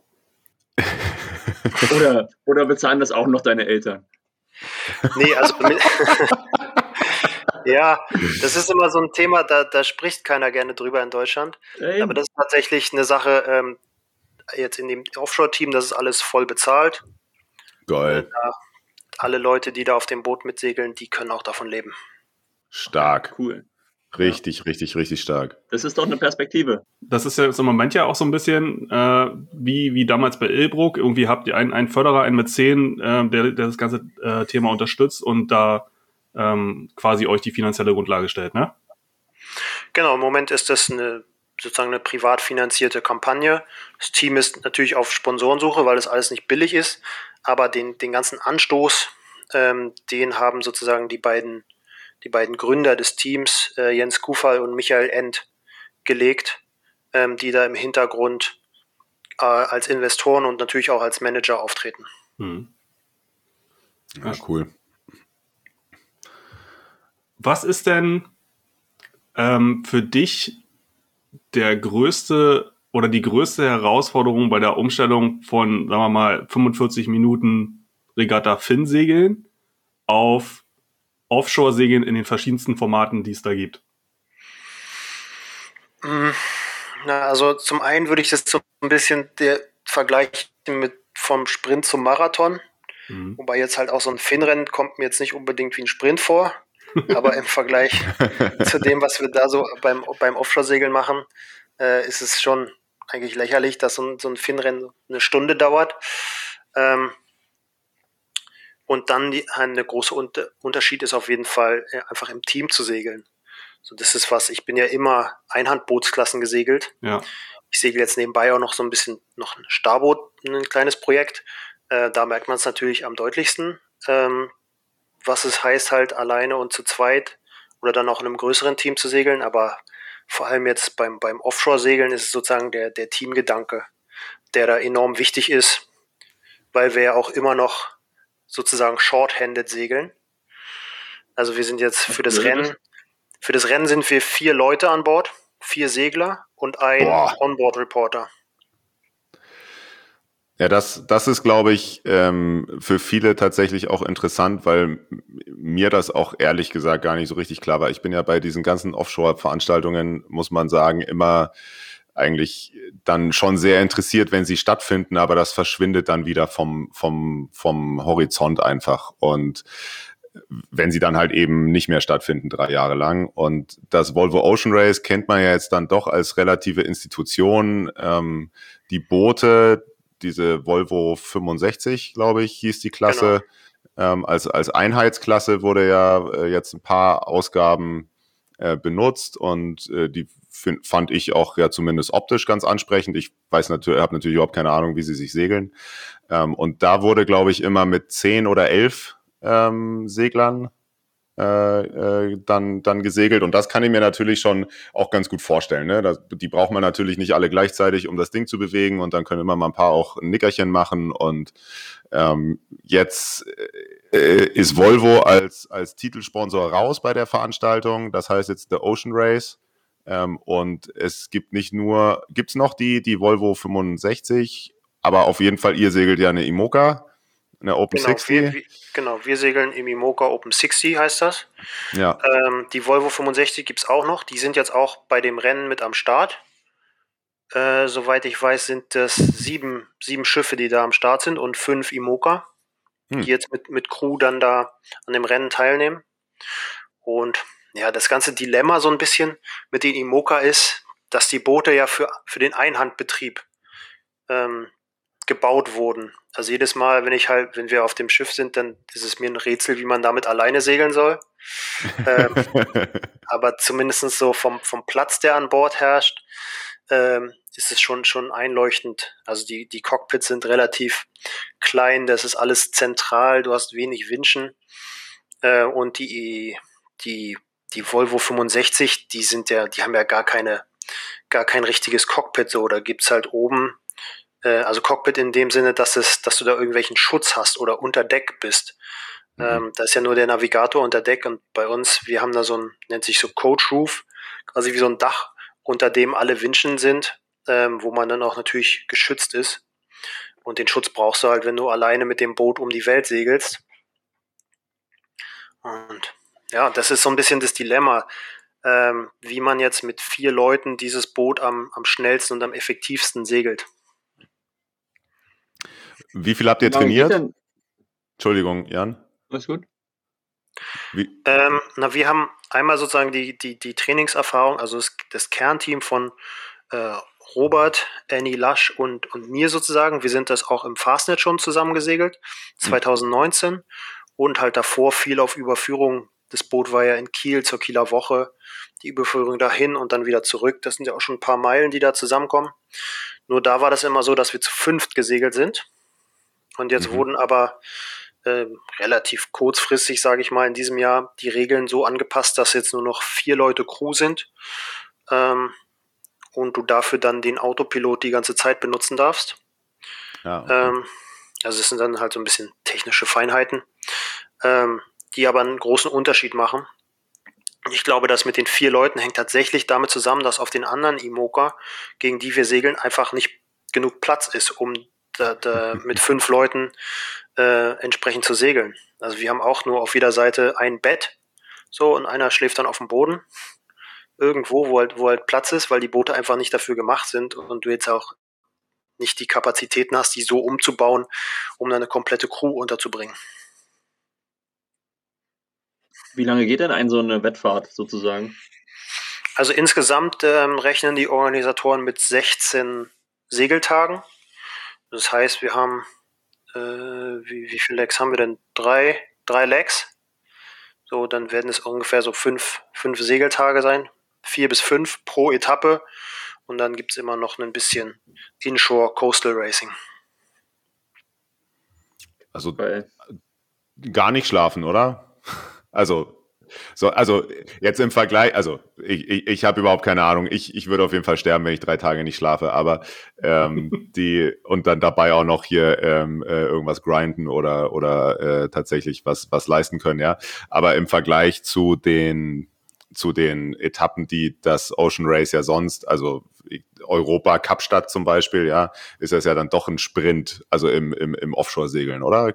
oder bezahlen das auch noch deine Eltern? Nee, also ja, das ist immer so ein Thema, da spricht keiner gerne drüber in Deutschland. Aber das ist tatsächlich eine Sache, jetzt in dem Offshore-Team, das ist alles voll bezahlt. Geil. Alle Leute, die da auf dem Boot mitsegeln, die können auch davon leben. Stark. Cool. Richtig stark. Das ist doch eine Perspektive. Das ist ja im Moment ja auch so ein bisschen wie damals bei Ilbruck. Irgendwie habt ihr einen Förderer, einen Mäzen, der das ganze Thema unterstützt und da quasi euch die finanzielle Grundlage stellt, ne? Genau, im Moment ist das sozusagen eine privat finanzierte Kampagne. Das Team ist natürlich auf Sponsorensuche, weil das alles nicht billig ist. Aber den ganzen Anstoß, den haben sozusagen die beiden Gründer des Teams, Jens Kufal und Michael End, gelegt, die da im Hintergrund als Investoren und natürlich auch als Manager auftreten. Ja, cool. Was ist denn für dich der größte oder die größte Herausforderung bei der Umstellung von, sagen wir mal, 45 Minuten Regatta Finn-Segeln auf Offshore-Segeln in den verschiedensten Formaten, die es da gibt? Also zum einen würde ich das so ein bisschen vergleichen mit vom Sprint zum Marathon. Wobei jetzt halt auch so ein Finnrennen kommt mir jetzt nicht unbedingt wie ein Sprint vor. Aber im Vergleich zu dem, was wir da so beim Offshore-Segeln machen, ist es schon eigentlich lächerlich, dass so ein Finnrennen eine Stunde dauert. Und dann eine große Unterschied ist auf jeden Fall einfach im Team zu segeln. So, das ist ich bin ja immer Einhandbootsklassen gesegelt. Ja. Ich segel jetzt nebenbei auch noch so ein bisschen noch ein Starboot, ein kleines Projekt. Da merkt man es natürlich am deutlichsten, was es heißt, halt alleine und zu zweit oder dann auch in einem größeren Team zu segeln. Aber vor allem jetzt beim Offshore-Segeln ist es sozusagen der Teamgedanke, der da enorm wichtig ist, weil wir ja auch immer noch sozusagen short-handed segeln. Also wir sind jetzt für das Rennen sind wir 4 Leute an Bord, 4 Segler und ein Onboard-Reporter. Ja, das ist, glaube ich, für viele tatsächlich auch interessant, weil mir das auch ehrlich gesagt gar nicht so richtig klar war. Ich bin ja bei diesen ganzen Offshore-Veranstaltungen, muss man sagen, immer eigentlich dann schon sehr interessiert, wenn sie stattfinden, aber das verschwindet dann wieder vom Horizont einfach. Und wenn sie dann halt eben nicht mehr stattfinden 3 Jahre lang. Und das Volvo Ocean Race kennt man ja jetzt dann doch als relative Institution. Die Boote, diese Volvo 65, glaube ich, hieß die Klasse. Genau. Als Einheitsklasse wurde ja jetzt ein paar Ausgaben benutzt und die fand ich auch ja zumindest optisch ganz ansprechend. Ich habe natürlich überhaupt keine Ahnung, wie sie sich segeln. Und da wurde, glaube ich, immer mit 10 oder 11 Seglern dann gesegelt. Und das kann ich mir natürlich schon auch ganz gut vorstellen. Ne? Die braucht man natürlich nicht alle gleichzeitig, um das Ding zu bewegen. Und dann können immer mal ein paar auch ein Nickerchen machen. Und jetzt ist Volvo als Titelsponsor raus bei der Veranstaltung. Das heißt jetzt der Ocean Race. Und es gibt gibt's noch die Volvo 65, aber auf jeden Fall, ihr segelt ja eine IMOCA, eine Open 60. Wir segeln im IMOCA Open 60, heißt das. Ja. Die Volvo 65 gibt's auch noch, die sind jetzt auch bei dem Rennen mit am Start. Soweit ich weiß, sind das 7 Schiffe, die da am Start sind und 5 IMOCA, die jetzt mit Crew dann da an dem Rennen teilnehmen. Und ja, das ganze Dilemma so ein bisschen mit den IMOCA ist, dass die Boote ja für den Einhandbetrieb gebaut wurden. Also jedes Mal, wenn wir auf dem Schiff sind, dann ist es mir ein Rätsel, wie man damit alleine segeln soll. Aber zumindest so vom Platz, der an Bord herrscht, ist es schon einleuchtend. Also die Cockpits sind relativ klein, das ist alles zentral, du hast wenig Winschen. Und die Volvo 65, die haben ja gar kein richtiges Cockpit so. Da gibt's halt oben, also Cockpit in dem Sinne, dass du da irgendwelchen Schutz hast oder unter Deck bist. Da ist ja nur der Navigator unter Deck und bei uns, wir haben da nennt sich so Coach Roof, quasi wie so ein Dach, unter dem alle Winschen sind, wo man dann auch natürlich geschützt ist. Und den Schutz brauchst du halt, wenn du alleine mit dem Boot um die Welt segelst. Und ja, das ist so ein bisschen das Dilemma, wie man jetzt mit 4 Leuten dieses Boot am schnellsten und am effektivsten segelt. Wie viel habt ihr trainiert? Entschuldigung, Jan. Alles gut. Wir haben einmal sozusagen die Trainingserfahrung, also das Kernteam von Robert, Annie Lasch und mir sozusagen. Wir sind das auch im Fastnet schon zusammen gesegelt, 2019. Und halt davor viel auf Überführung. Das Boot war ja in Kiel zur Kieler Woche. Die Überführung dahin und dann wieder zurück. Das sind ja auch schon ein paar Meilen, die da zusammenkommen. Nur da war das immer so, dass wir zu 5 gesegelt sind. Und jetzt wurden aber relativ kurzfristig, sage ich mal, in diesem Jahr die Regeln so angepasst, dass jetzt nur noch 4 Leute Crew sind und du dafür dann den Autopilot die ganze Zeit benutzen darfst. Ja, okay. Also es sind dann halt so ein bisschen technische Feinheiten, die aber einen großen Unterschied machen. Ich glaube, das mit den 4 Leuten hängt tatsächlich damit zusammen, dass auf den anderen IMOCA, gegen die wir segeln, einfach nicht genug Platz ist, um mit 5 Leuten entsprechend zu segeln. Also wir haben auch nur auf jeder Seite ein Bett, so, und einer schläft dann auf dem Boden irgendwo, wo halt Platz ist, weil die Boote einfach nicht dafür gemacht sind und du jetzt auch nicht die Kapazitäten hast, die so umzubauen, um dann eine komplette Crew unterzubringen. Wie lange geht denn so eine Wettfahrt sozusagen? Also insgesamt rechnen die Organisatoren mit 16 Segeltagen. Das heißt, wir haben, wie viele Legs haben wir denn? 3 Legs. So, dann werden es ungefähr so 5 Segeltage sein. 4 bis 5 pro Etappe. Und dann gibt es immer noch ein bisschen Inshore Coastal Racing. Also gar nicht schlafen, oder? Also jetzt im Vergleich, also ich habe überhaupt keine Ahnung. Ich würde auf jeden Fall sterben, wenn ich 3 Tage nicht schlafe, aber und dann dabei auch noch hier irgendwas grinden oder tatsächlich was leisten können, ja. Aber im Vergleich zu den Etappen, die das Ocean Race ja sonst, also Europa, Kapstadt zum Beispiel, ja, ist das ja dann doch ein Sprint, also im Offshore-Segeln, oder?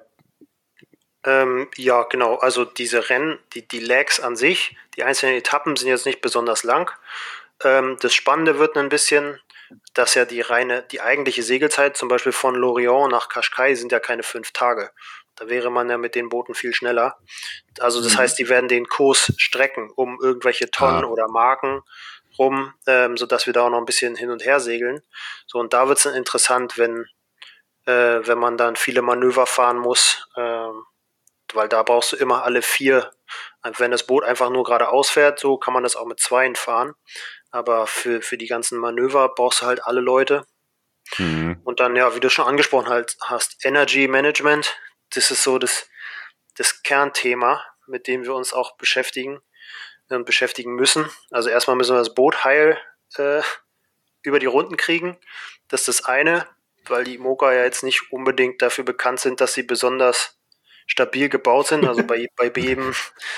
Ja, genau. Also diese Rennen, die Legs an sich, die einzelnen Etappen sind jetzt nicht besonders lang. Das Spannende wird ein bisschen, dass ja die eigentliche Segelzeit, zum Beispiel von Lorient nach Cascais, sind ja keine 5 Tage. Da wäre man ja mit den Booten viel schneller. Also das heißt, die werden den Kurs strecken um irgendwelche Tonnen oder Marken rum, sodass wir da auch noch ein bisschen hin und her segeln. So, und da wird es dann interessant, wenn man dann viele Manöver fahren muss, weil da brauchst du immer alle 4. Wenn das Boot einfach nur geradeaus fährt, so kann man das auch mit 2 fahren. Aber für die ganzen Manöver brauchst du halt alle Leute. Und dann, ja, wie du schon angesprochen hast, Energy Management, das ist so das Kernthema, mit dem wir uns auch beschäftigen und beschäftigen müssen. Also erstmal müssen wir das Boot heil über die Runden kriegen. Das ist das eine, weil die IMOCA ja jetzt nicht unbedingt dafür bekannt sind, dass sie besonders stabil gebaut sind. Also bei jedem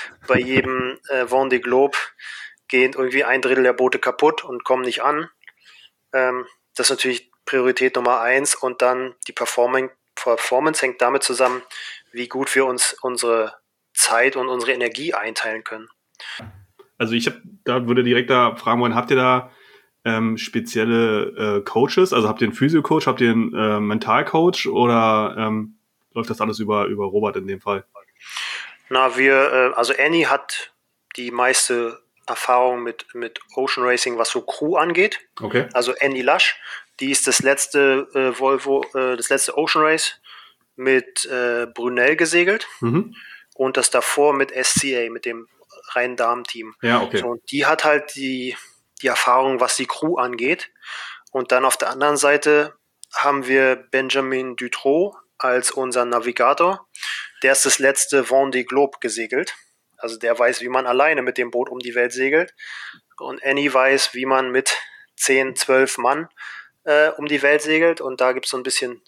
Vendée Globe gehen irgendwie 1/3 der Boote kaputt und kommen nicht an. Das ist natürlich Priorität Nummer 1 und dann die Performance hängt damit zusammen, wie gut wir uns unsere Zeit und unsere Energie einteilen können. Also würde direkt da fragen wollen, habt ihr da spezielle Coaches? Also habt ihr einen Physio-Coach, habt ihr einen Mental-Coach oder läuft das alles über Robert in dem Fall? Also Annie hat die meiste Erfahrung mit Ocean Racing, was so Crew angeht. Okay. Also Annie Lasch, Die ist das letzte das letzte Ocean Race mit Brunel gesegelt und das davor mit SCA, mit dem reinen Damenteam. Ja, okay. So, und die hat halt die Erfahrung, was die Crew angeht. Und dann auf der anderen Seite haben wir Benjamin Dutroux als unser Navigator. Der ist das letzte Vendée Globe gesegelt. Also der weiß, wie man alleine mit dem Boot um die Welt segelt. Und Annie weiß, wie man mit 10, 12 Mann um die Welt segelt. Und da gibt es so ein bisschen,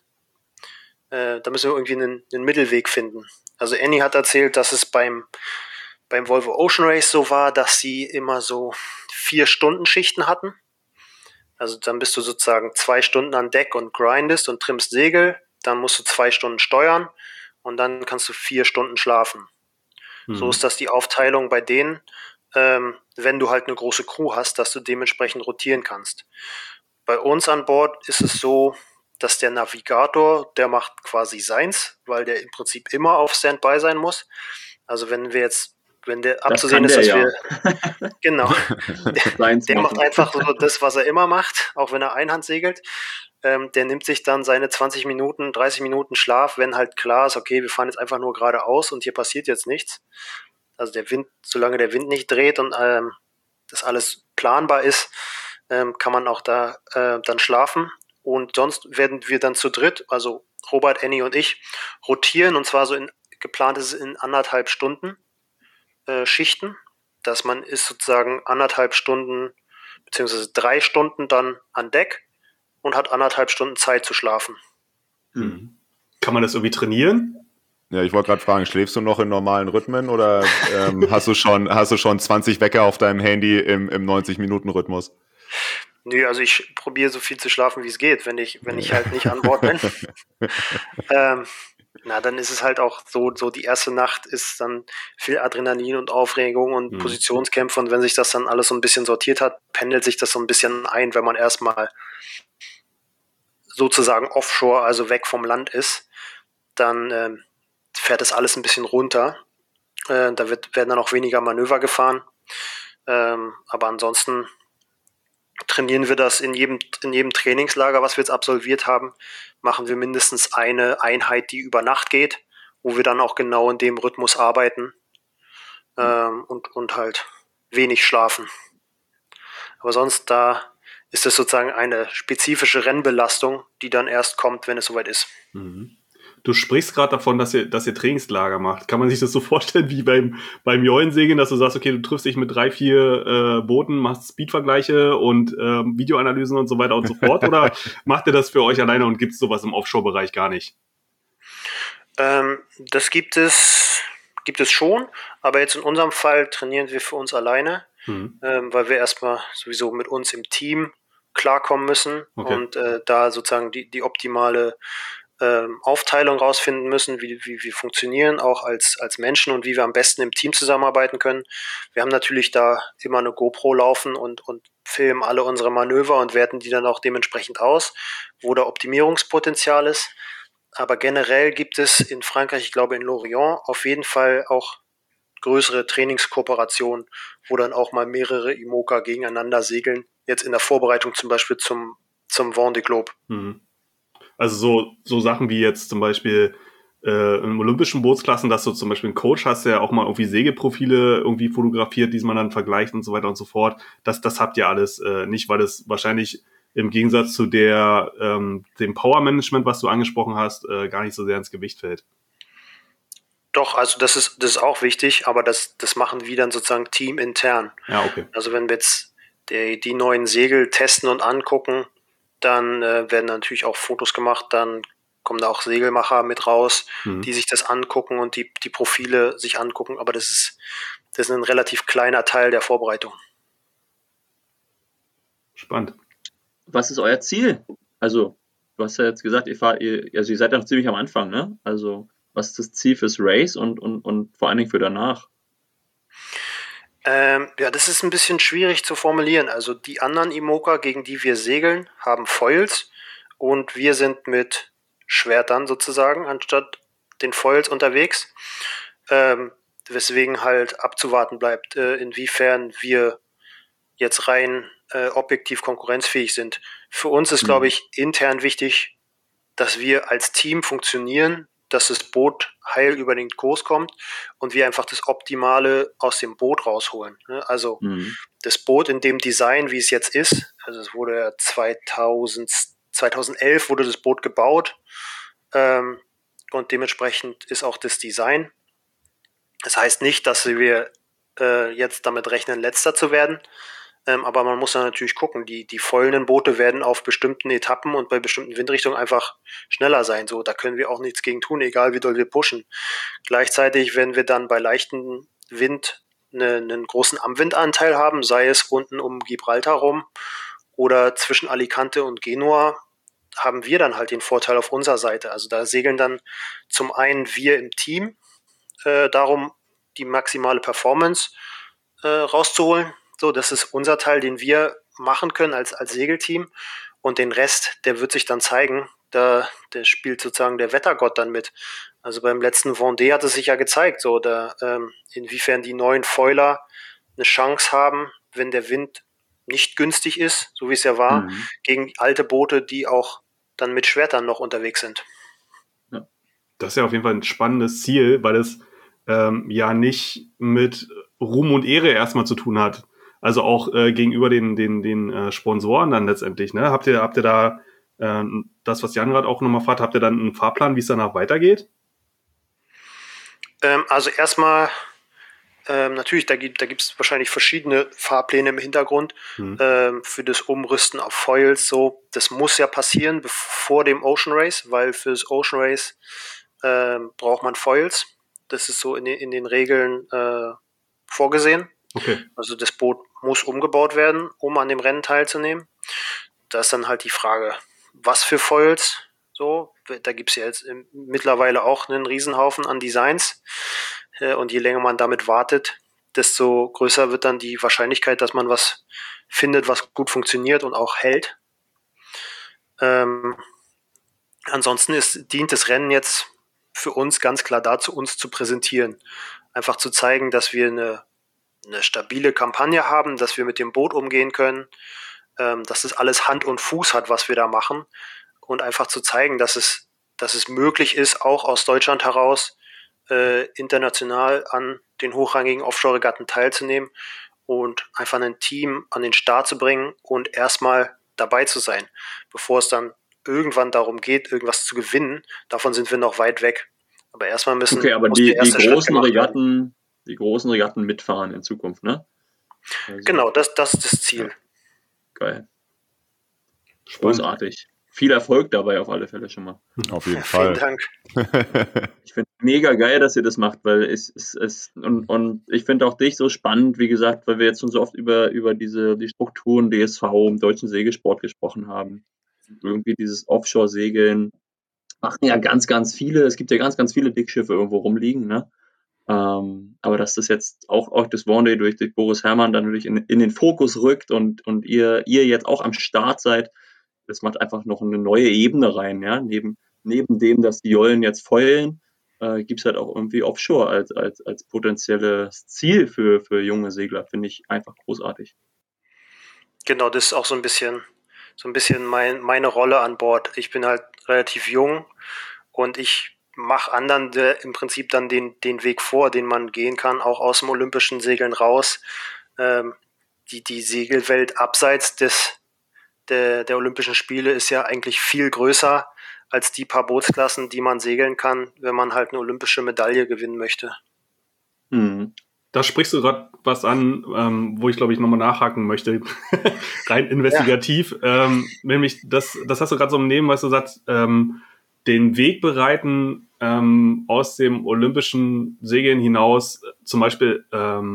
da müssen wir irgendwie einen Mittelweg finden. Also Annie hat erzählt, dass es beim Volvo Ocean Race so war, dass sie immer so 4-Stunden-Schichten hatten. Also dann bist du sozusagen 2 Stunden an Deck und grindest und trimmst Segel. Dann musst du 2 Stunden steuern und dann kannst du 4 Stunden schlafen. So ist das die Aufteilung bei denen, wenn du halt eine große Crew hast, dass du dementsprechend rotieren kannst. Bei uns an Bord ist es so, dass der Navigator, der macht quasi seins, weil der im Prinzip immer auf Standby sein muss. Also wenn der abzusehen ist, dass wir genau, der macht einfach so das, was er immer macht, auch wenn er Einhand segelt. Der nimmt sich dann seine 20 Minuten, 30 Minuten Schlaf, wenn halt klar ist, okay, wir fahren jetzt einfach nur geradeaus und hier passiert jetzt nichts. Also der Wind, solange der Wind nicht dreht und das alles planbar ist, kann man auch da dann schlafen. Und sonst werden wir dann zu dritt, also Robert, Annie und ich, rotieren, und zwar so geplant ist es in 1,5 Stunden Schichten, dass man ist sozusagen 1,5 Stunden beziehungsweise 3 Stunden dann an Deck und hat 1,5 Stunden Zeit zu schlafen. Kann man das irgendwie trainieren? Ja, ich wollte gerade fragen, schläfst du noch in normalen Rhythmen oder hast du schon 20 Wecker auf deinem Handy im 90-Minuten-Rhythmus? Nö, also ich probiere so viel zu schlafen, wie es geht, wenn ich halt nicht an Bord bin. Dann ist es halt auch so die erste Nacht ist dann viel Adrenalin und Aufregung und Positionskämpfe, und wenn sich das dann alles so ein bisschen sortiert hat, pendelt sich das so ein bisschen ein, wenn man erstmal sozusagen offshore, also weg vom Land ist, dann fährt das alles ein bisschen runter. Da werden dann auch weniger Manöver gefahren. Aber ansonsten trainieren wir das in jedem Trainingslager, was wir jetzt absolviert haben, machen wir mindestens eine Einheit, die über Nacht geht, wo wir dann auch genau in dem Rhythmus arbeiten und halt wenig schlafen. Aber sonst da ist es sozusagen eine spezifische Rennbelastung, die dann erst kommt, wenn es soweit ist. Du sprichst gerade davon, dass ihr Trainingslager macht. Kann man sich das so vorstellen wie beim Joinsegeln, dass du sagst, okay, du triffst dich mit 3, 4 Booten, machst Speedvergleiche und Videoanalysen und so weiter und so fort? Oder macht ihr das für euch alleine und gibt es sowas im Offshore-Bereich gar nicht? Das gibt es schon, aber jetzt in unserem Fall trainieren wir für uns alleine, weil wir erstmal sowieso mit uns im Team klarkommen müssen und da sozusagen die optimale Aufteilung rausfinden müssen, wie wir funktionieren, auch als Menschen, und wie wir am besten im Team zusammenarbeiten können. Wir haben natürlich da immer eine GoPro laufen und filmen alle unsere Manöver und werten die dann auch dementsprechend aus, wo da Optimierungspotenzial ist. Aber generell gibt es in Frankreich, ich glaube in Lorient, auf jeden Fall auch größere Trainingskooperationen, wo dann auch mal mehrere IMOCA gegeneinander segeln. Jetzt in der Vorbereitung zum Beispiel zum Vendée Globe. Also so Sachen wie jetzt zum Beispiel im olympischen Bootsklassen, dass du zum Beispiel einen Coach hast, der auch mal irgendwie Segelprofile irgendwie fotografiert, die man dann vergleicht und so weiter und so fort. Das habt ihr alles nicht, weil es wahrscheinlich im Gegensatz zu dem Power-Management, was du angesprochen hast, gar nicht so sehr ins Gewicht fällt. Doch, also das ist auch wichtig, aber das machen wir dann sozusagen teamintern. Ja, okay. Also wenn wir jetzt die neuen Segel testen und angucken, dann werden natürlich auch Fotos gemacht, dann kommen da auch Segelmacher mit raus, die sich das angucken und die Profile sich angucken, aber das ist ein relativ kleiner Teil der Vorbereitung. Spannend. Was ist euer Ziel? Also, du hast ja jetzt gesagt, ihr seid noch ziemlich am Anfang, ne? Also, was ist das Ziel fürs Race und vor allen Dingen für danach? Das ist ein bisschen schwierig zu formulieren. Also die anderen IMOCA, gegen die wir segeln, haben Foils und wir sind mit Schwertern sozusagen anstatt den Foils unterwegs. Weswegen halt abzuwarten bleibt, inwiefern wir jetzt rein objektiv konkurrenzfähig sind. Für uns ist, glaube ich, intern wichtig, dass wir als Team funktionieren, dass das Boot heil über den Kurs kommt und wir einfach das Optimale aus dem Boot rausholen. Also das Boot in dem Design, wie es jetzt ist, also es wurde ja 2011 wurde das Boot gebaut, und dementsprechend ist auch das Design. Das heißt nicht, dass wir jetzt damit rechnen, Letzter zu werden, aber man muss dann natürlich gucken, die foilenden Boote werden auf bestimmten Etappen und bei bestimmten Windrichtungen einfach schneller sein. So, da können wir auch nichts gegen tun, egal wie doll wir pushen. Gleichzeitig, wenn wir dann bei leichtem Wind einen großen Amwindanteil haben, sei es unten um Gibraltar rum oder zwischen Alicante und Genua, haben wir dann halt den Vorteil auf unserer Seite. Also da segeln dann zum einen wir im Team, darum die maximale Performance rauszuholen. So, das ist unser Teil, den wir machen können als Segelteam. Und den Rest, der wird sich dann zeigen. Der spielt sozusagen der Wettergott dann mit. Also beim letzten Vendée hat es sich ja gezeigt, so inwiefern die neuen Foiler eine Chance haben, wenn der Wind nicht günstig ist, so wie es ja war, gegen alte Boote, die auch dann mit Schwertern noch unterwegs sind. Ja. Das ist ja auf jeden Fall ein spannendes Ziel, weil es ja nicht mit Ruhm und Ehre erstmal zu tun hat. Also auch gegenüber den Sponsoren dann letztendlich. Ne? Habt ihr da das, was Jan gerade auch nochmal fragt, habt ihr dann einen Fahrplan, wie es danach weitergeht? Also erstmal, natürlich, da gibt's wahrscheinlich verschiedene Fahrpläne im Hintergrund für das Umrüsten auf Foils. So, das muss ja passieren vor dem Ocean Race, weil für das Ocean Race braucht man Foils. Das ist so in den Regeln vorgesehen. Okay. Also das Boot muss umgebaut werden, um an dem Rennen teilzunehmen. Da ist dann halt die Frage, was für Foils. So, da gibt es ja jetzt mittlerweile auch einen Riesenhaufen an Designs. Und je länger man damit wartet, desto größer wird dann die Wahrscheinlichkeit, dass man was findet, was gut funktioniert und auch hält. Ansonsten dient das Rennen jetzt für uns ganz klar dazu, uns zu präsentieren. Einfach zu zeigen, dass wir eine stabile Kampagne haben, dass wir mit dem Boot umgehen können, dass es alles Hand und Fuß hat, was wir da machen, und einfach zu zeigen, dass es möglich ist, auch aus Deutschland heraus international an den hochrangigen Offshore-Regatten teilzunehmen und einfach ein Team an den Start zu bringen und erstmal dabei zu sein, bevor es dann irgendwann darum geht, irgendwas zu gewinnen. Davon sind wir noch weit weg. Aber erstmal müssen aber die großen Regatten, die großen Regatten mitfahren in Zukunft, ne? Also, genau, das ist das Ziel. Ja. Geil. Großartig. Viel Erfolg dabei auf alle Fälle schon mal. Auf jeden Fall. Vielen Dank. Ich finde es mega geil, dass ihr das macht, weil und ich finde auch dich so spannend, wie gesagt, weil wir jetzt schon so oft über die Strukturen DSV im deutschen Segelsport gesprochen haben. Irgendwie dieses Offshore-Segeln machen ja ganz, ganz viele, es gibt ja ganz, ganz viele Dickschiffe irgendwo rumliegen, ne? Aber dass das jetzt auch das Vendée durch Boris Herrmann dann natürlich in den Fokus rückt und ihr jetzt auch am Start seid, das macht einfach noch eine neue Ebene rein, ja. Neben dem, dass die Jollen jetzt foilen, gibt es halt auch irgendwie Offshore als potenzielles Ziel für junge Segler, finde ich einfach großartig. Genau, das ist auch so ein bisschen meine Rolle an Bord. Ich bin halt relativ jung und ich mache anderen im Prinzip dann den Weg vor, den man gehen kann, auch aus dem olympischen Segeln raus. Die Segelwelt abseits der Olympischen Spiele ist ja eigentlich viel größer als die paar Bootsklassen, die man segeln kann, wenn man halt eine olympische Medaille gewinnen möchte. Da sprichst du gerade was an, wo ich, glaube ich, nochmal nachhaken möchte, rein investigativ. Ja. Nämlich, das hast du gerade so im Nebenweis gesagt, den Weg bereiten aus dem olympischen Segeln hinaus, zum Beispiel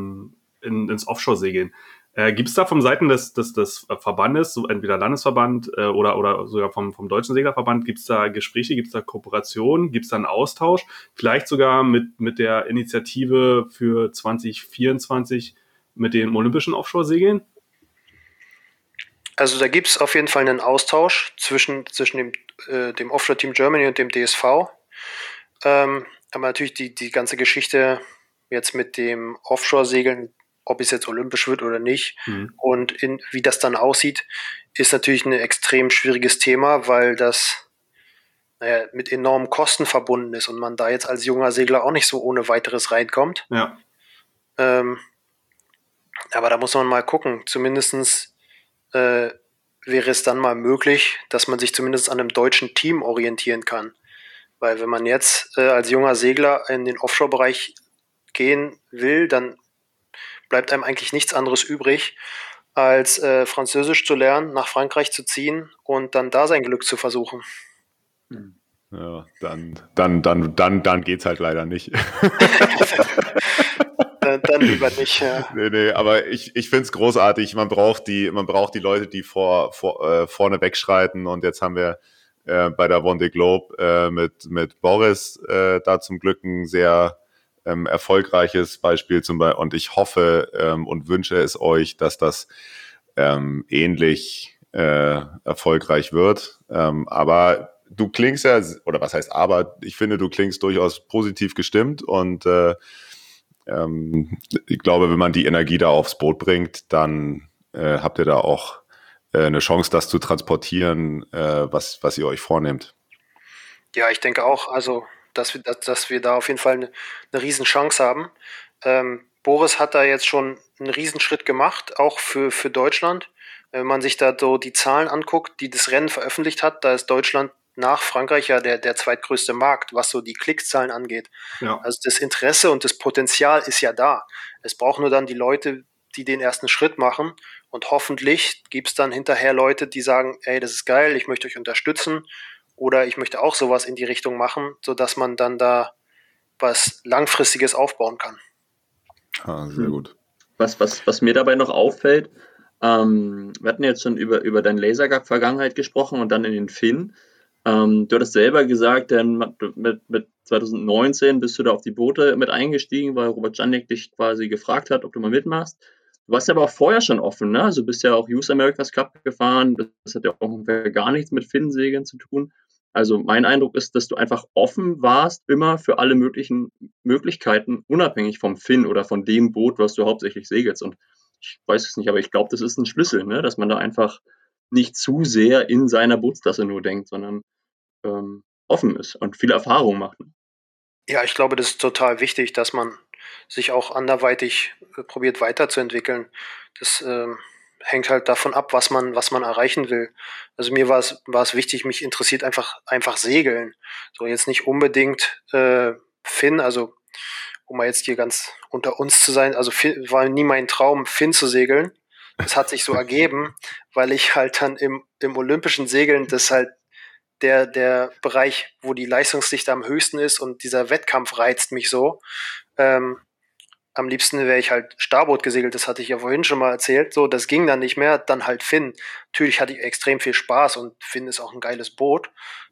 ins Offshore-Segeln. Gibt es da von Seiten des Verbandes, so entweder Landesverband oder sogar vom Deutschen Seglerverband, gibt es da Gespräche, gibt es da Kooperationen, gibt es da einen Austausch, vielleicht sogar mit der Initiative für 2024 mit dem olympischen Offshore-Segeln? Also da gibt es auf jeden Fall einen Austausch zwischen dem Offshore Team Germany und dem DSV. Aber natürlich die ganze Geschichte jetzt mit dem Offshore-Segeln ob es jetzt olympisch wird oder nicht. Und wie das dann aussieht, ist natürlich ein extrem schwieriges Thema, weil das mit enormen Kosten verbunden ist und man da jetzt als junger Segler auch nicht so ohne weiteres reinkommt. Ja. Aber da muss man mal gucken. Zumindestens wäre es dann mal möglich, dass man sich zumindest an einem deutschen Team orientieren kann. Weil wenn man jetzt als junger Segler in den Offshore-Bereich gehen will, dann bleibt einem eigentlich nichts anderes übrig, als Französisch zu lernen, nach Frankreich zu ziehen und dann da sein Glück zu versuchen. Ja, dann geht's halt leider nicht. Dann lieber nicht. Ja. Nee, aber ich finde es großartig. Man braucht die Leute, die vorne wegschreiten. Und jetzt haben wir bei der Vendée Globe mit Boris da zum Glück ein sehr erfolgreiches Beispiel und ich hoffe und wünsche es euch, dass das ähnlich erfolgreich wird. Aber du klingst ja, oder was heißt aber, ich finde, du klingst durchaus positiv gestimmt und ich glaube, wenn man die Energie da aufs Boot bringt, dann habt ihr da auch eine Chance, das zu transportieren, was ihr euch vornehmt. Ja, ich denke auch, also dass wir da auf jeden Fall eine Riesenchance haben. Boris hat da jetzt schon einen Riesenschritt gemacht, auch für Deutschland. Wenn man sich da so die Zahlen anguckt, die das Rennen veröffentlicht hat, da ist Deutschland nach Frankreich ja der zweitgrößte Markt, was so die Klickszahlen angeht. Ja. Also das Interesse und das Potenzial ist ja da. Es braucht nur dann die Leute, die den ersten Schritt machen und hoffentlich gibt es dann hinterher Leute, die sagen, ey, das ist geil, ich möchte euch unterstützen oder ich möchte auch sowas in die Richtung machen, sodass man dann da was Langfristiges aufbauen kann. Ah, sehr gut. Was mir dabei noch auffällt, wir hatten jetzt schon über deine Lasergag-Vergangenheit gesprochen und dann in den Finn. Du hattest selber gesagt, mit 2019 bist du da auf die Boote mit eingestiegen, weil Robert Janek dich quasi gefragt hat, ob du mal mitmachst. Du warst ja aber auch vorher schon offen, ne? Also du bist ja auch Youth America's Cup gefahren. Das hat ja auch ungefähr gar nichts mit Finnsegeln zu tun. Also mein Eindruck ist, dass du einfach offen warst, immer für alle möglichen Möglichkeiten, unabhängig vom Finn oder von dem Boot, was du hauptsächlich segelst. Und ich weiß es nicht, aber ich glaube, das ist ein Schlüssel, ne? Dass man da einfach nicht zu sehr in seiner Bootsklasse nur denkt, sondern offen ist und viel Erfahrung macht. Ja, ich glaube, das ist total wichtig, dass man sich auch anderweitig probiert weiterzuentwickeln. Das hängt halt davon ab, was man erreichen will. Also mir war es wichtig, mich interessiert einfach Segeln. So jetzt nicht unbedingt Finn, also um mal jetzt hier ganz unter uns zu sein, also war nie mein Traum, Finn zu segeln. Das hat sich so ergeben, weil ich halt dann im olympischen Segeln, das halt der Bereich, wo die Leistungsdichte am höchsten ist und dieser Wettkampf reizt mich so. Am liebsten wäre ich halt Starboot gesegelt, das hatte ich ja vorhin schon mal erzählt. So, das ging dann nicht mehr, dann halt Finn. Natürlich hatte ich extrem viel Spaß und Finn ist auch ein geiles Boot.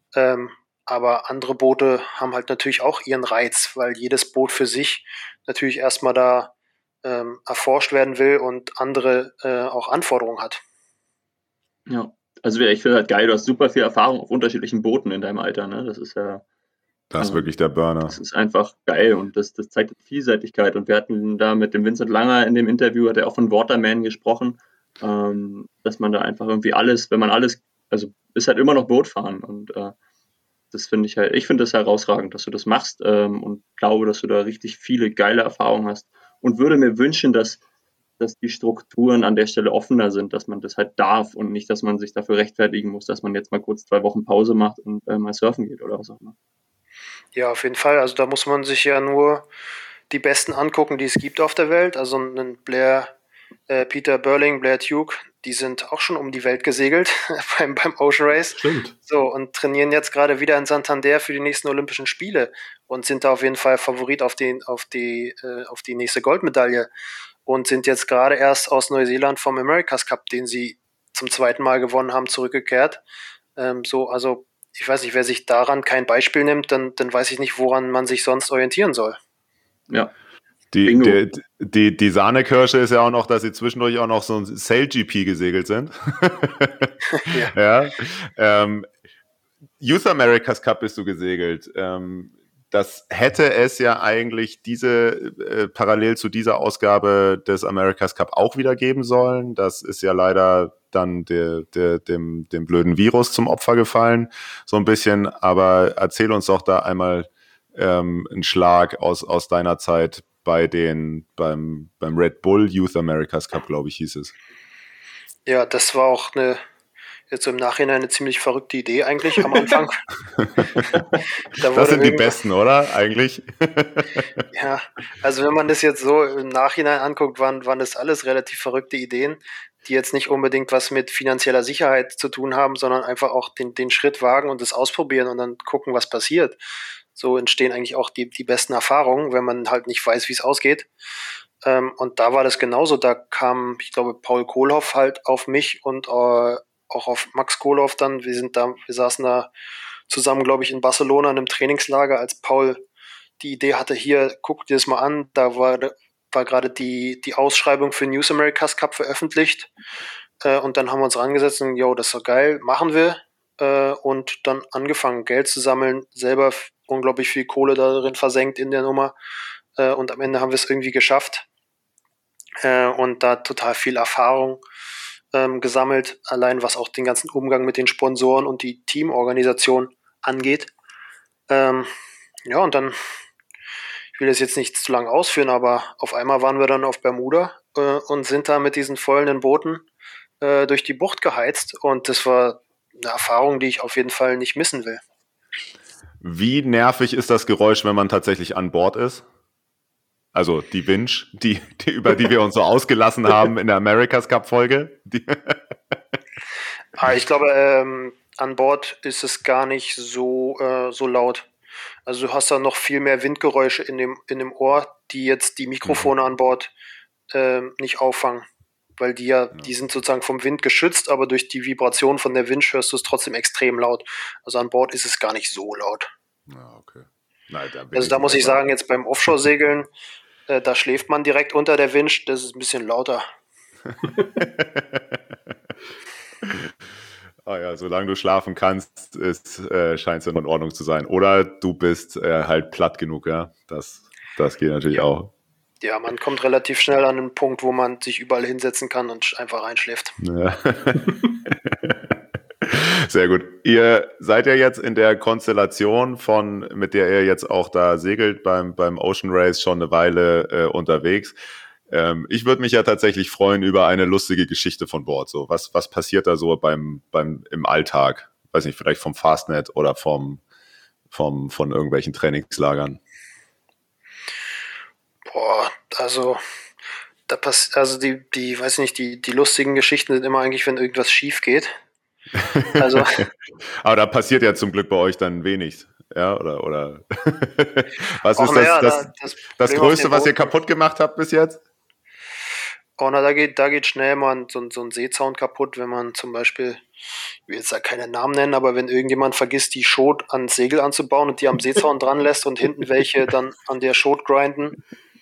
Aber andere Boote haben halt natürlich auch ihren Reiz, weil jedes Boot für sich natürlich erstmal da erforscht werden will und andere auch Anforderungen hat. Ja. Also ich finde halt geil, du hast super viel Erfahrung auf unterschiedlichen Booten in deinem Alter, ne? Das ist ja... Das ist wirklich der Burner. Das ist einfach geil und das zeigt Vielseitigkeit. Und wir hatten da mit dem Vincent Langer in dem Interview, hat er auch von Waterman gesprochen, dass man da einfach irgendwie alles, wenn man alles, also ist halt immer noch Bootfahren und das finde ich halt, ich finde das herausragend, dass du das machst und glaube, dass du da richtig viele geile Erfahrungen hast und würde mir wünschen, dass die Strukturen an der Stelle offener sind, dass man das halt darf und nicht, dass man sich dafür rechtfertigen muss, dass man jetzt mal kurz 2 Wochen Pause macht und mal surfen geht oder was auch immer. Ja, auf jeden Fall. Also da muss man sich ja nur die Besten angucken, die es gibt auf der Welt. Also einen Peter Burling, Blair Tuke, die sind auch schon um die Welt gesegelt beim Ocean Race. Stimmt. So, und trainieren jetzt gerade wieder in Santander für die nächsten Olympischen Spiele und sind da auf jeden Fall Favorit auf die nächste Goldmedaille und sind jetzt gerade erst aus Neuseeland vom America's Cup, den sie zum 2. Mal gewonnen haben, zurückgekehrt. Also ich weiß nicht, wer sich daran kein Beispiel nimmt, dann weiß ich nicht, woran man sich sonst orientieren soll. Ja. Die Sahnekirsche ist ja auch noch, dass sie zwischendurch auch noch so ein Sail-GP gesegelt sind. Ja. Youth America's Cup bist du gesegelt. das hätte es ja eigentlich parallel zu dieser Ausgabe des America's Cup auch wieder geben sollen. Das ist ja leider dann dem blöden Virus zum Opfer gefallen, so ein bisschen. Aber erzähl uns doch da einmal einen Schlag aus deiner Zeit beim Red Bull Youth America's Cup, glaube ich, hieß es. Ja, das war auch jetzt so im Nachhinein eine ziemlich verrückte Idee eigentlich am Anfang. Das sind die besten, oder? Eigentlich? Ja, also wenn man das jetzt so im Nachhinein anguckt, waren das alles relativ verrückte Ideen, die jetzt nicht unbedingt was mit finanzieller Sicherheit zu tun haben, sondern einfach auch den Schritt wagen und das ausprobieren und dann gucken, was passiert. So entstehen eigentlich auch die besten Erfahrungen, wenn man halt nicht weiß, wie es ausgeht. Und da war das genauso. Da kam, ich glaube, Paul Kohlhoff halt auf mich und auch auf Max Kohlhoff dann. Wir saßen da zusammen, glaube ich, in Barcelona in einem Trainingslager, als Paul die Idee hatte, hier, guck dir das mal an, da war gerade die Ausschreibung für News America's Cup veröffentlicht. Und dann haben wir uns rangesetzt und, jo, das ist doch geil, machen wir. Und dann angefangen, Geld zu sammeln, selber unglaublich viel Kohle darin versenkt in der Nummer. Und am Ende haben wir es irgendwie geschafft. Und da total viel Erfahrung gesammelt, allein was auch den ganzen Umgang mit den Sponsoren und die Teamorganisation angeht. Ja, und dann, ich will das jetzt nicht zu lange ausführen, aber auf einmal waren wir dann auf Bermuda und sind da mit diesen vollenden Booten durch die Bucht geheizt. Und das war eine Erfahrung, die ich auf jeden Fall nicht missen will. Wie nervig ist das Geräusch, wenn man tatsächlich an Bord ist? Also die Winch, über die wir uns so ausgelassen haben in der America's Cup Folge. Ich glaube, an Bord ist es gar nicht so laut. Also du hast da noch viel mehr Windgeräusche in dem Ohr, die jetzt die Mikrofone an Bord nicht auffangen. Weil die sind sozusagen vom Wind geschützt, aber durch die Vibration von der Winch hörst du es trotzdem extrem laut. Also an Bord ist es gar nicht so laut. Ja, okay. Nein, da muss ich sagen, jetzt beim Offshore-Segeln, da schläft man direkt unter der Winch, das ist ein bisschen lauter. Ja, solange du schlafen kannst, scheint es in Ordnung zu sein. Oder du bist halt platt genug, ja. Das geht natürlich auch. Ja, man kommt relativ schnell an einen Punkt, wo man sich überall hinsetzen kann und einfach einschläft. Ja. Sehr gut. Ihr seid ja jetzt in der Konstellation mit der ihr jetzt auch da segelt beim Ocean Race schon eine Weile unterwegs. Ich würde mich ja tatsächlich freuen über eine lustige Geschichte von Bord. So, was passiert da so im Alltag? Weiß nicht, vielleicht vom Fastnet oder von irgendwelchen Trainingslagern? Boah, also die weiß nicht, die lustigen Geschichten sind immer eigentlich, wenn irgendwas schief geht. Also, aber da passiert ja zum Glück bei euch dann wenig, ja, oder was ist das Größte, was ihr kaputt gemacht habt bis jetzt? Da geht schnell mal so ein Seezaun kaputt, wenn man zum Beispiel, ich will jetzt da keine Namen nennen, aber wenn irgendjemand vergisst, die Schot ans Segel anzubauen und die am Seezaun dran lässt und hinten welche dann an der Schot grinden,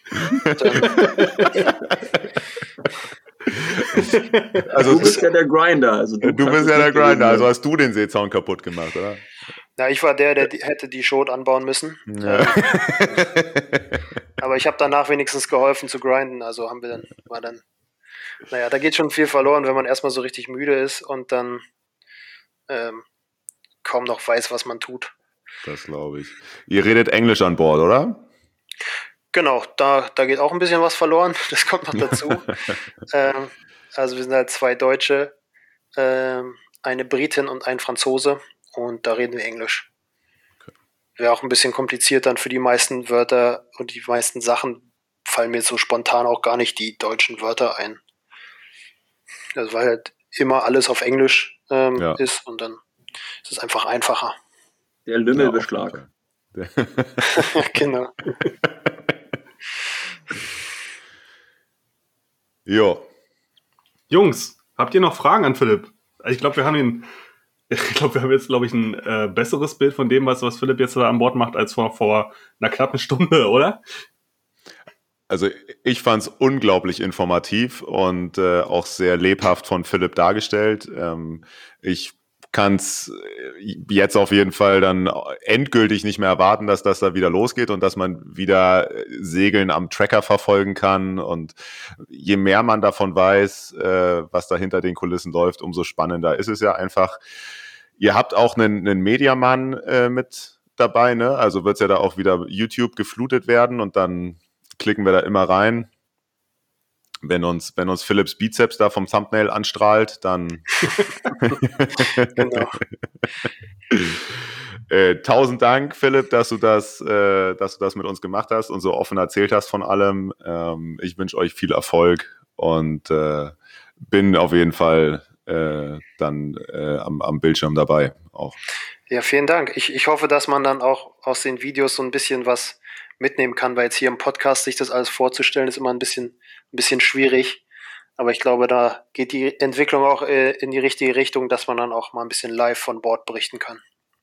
Also du bist ja der Grinder. Also du bist ja der Grinder, also hast du den Seezaun kaputt gemacht, oder? Ja, ich war der hätte die Schot anbauen müssen. Ja. Aber ich habe danach wenigstens geholfen zu grinden, also da geht schon viel verloren, wenn man erstmal so richtig müde ist und dann kaum noch weiß, was man tut. Das glaube ich. Ihr redet Englisch an Bord, oder? Genau, da geht auch ein bisschen was verloren, das kommt noch dazu. Also wir sind halt 2 Deutsche, eine Britin und ein Franzose und da reden wir Englisch. Okay. Wäre auch ein bisschen kompliziert dann für die meisten Wörter und die meisten Sachen fallen mir so spontan auch gar nicht die deutschen Wörter ein. Also weil halt immer alles auf Englisch ist und dann ist es einfach einfacher. Der Lümmelbeschlag. Ja, genau. Jo. Jungs, habt ihr noch Fragen an Philipp? Ich glaube, wir haben jetzt, ein besseres Bild von dem, was Philipp jetzt da an Bord macht, als vor einer knappen Stunde, oder? Also ich fand es unglaublich informativ und auch sehr lebhaft von Philipp dargestellt. Ich kann es jetzt auf jeden Fall dann endgültig nicht mehr erwarten, dass das da wieder losgeht und dass man wieder Segeln am Tracker verfolgen kann. Und je mehr man davon weiß, was da hinter den Kulissen läuft, umso spannender ist es ja einfach. Ihr habt auch einen Mediamann mit dabei, ne? Also wird es ja da auch wieder YouTube geflutet werden und dann klicken wir da immer rein. Wenn uns Philipps Bizeps da vom Thumbnail anstrahlt, dann Genau. 1000 Dank, Philipp, dass du das mit uns gemacht hast und so offen erzählt hast von allem. Ich wünsche euch viel Erfolg und bin auf jeden Fall dann am Bildschirm dabei auch. Ja, vielen Dank. Ich hoffe, dass man dann auch aus den Videos so ein bisschen was mitnehmen kann, weil jetzt hier im Podcast sich das alles vorzustellen, ist immer ein bisschen schwierig. Aber ich glaube, da geht die Entwicklung auch in die richtige Richtung, dass man dann auch mal ein bisschen live von Bord berichten kann.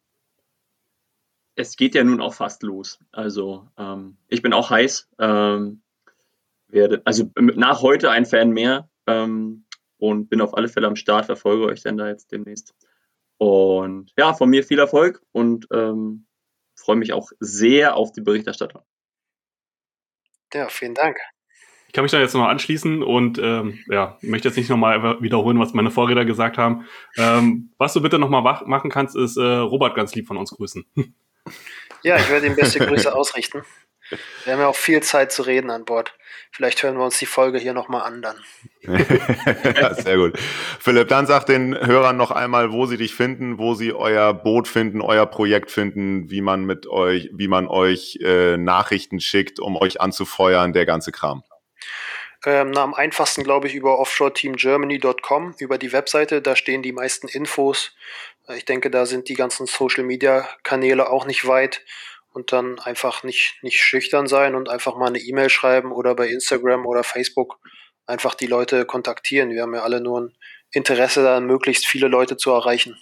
Es geht ja nun auch fast los. Also ich bin auch heiß. Werde nach heute ein Fan mehr und bin auf alle Fälle am Start, verfolge euch dann da jetzt demnächst. Und ja, von mir viel Erfolg und freue mich auch sehr auf die Berichterstattung. Ja, vielen Dank. Ich kann mich da jetzt noch anschließen und möchte jetzt nicht nochmal wiederholen, was meine Vorredner gesagt haben. Was du bitte nochmal machen kannst, ist Robert ganz lieb von uns grüßen. Ja, ich werde ihm beste Grüße ausrichten. Wir haben ja auch viel Zeit zu reden an Bord. Vielleicht hören wir uns die Folge hier nochmal an dann. Ja, sehr gut. Philipp, dann sag den Hörern noch einmal, wo sie dich finden, wo sie euer Boot finden, euer Projekt finden, wie man euch Nachrichten schickt, um euch anzufeuern, der ganze Kram. Am einfachsten, glaube ich, über offshoreteamgermany.com, über die Webseite, da stehen die meisten Infos. Ich denke, da sind die ganzen Social-Media-Kanäle auch nicht weit. Und dann einfach nicht schüchtern sein und einfach mal eine E-Mail schreiben oder bei Instagram oder Facebook einfach die Leute kontaktieren. Wir haben ja alle nur ein Interesse daran, möglichst viele Leute zu erreichen.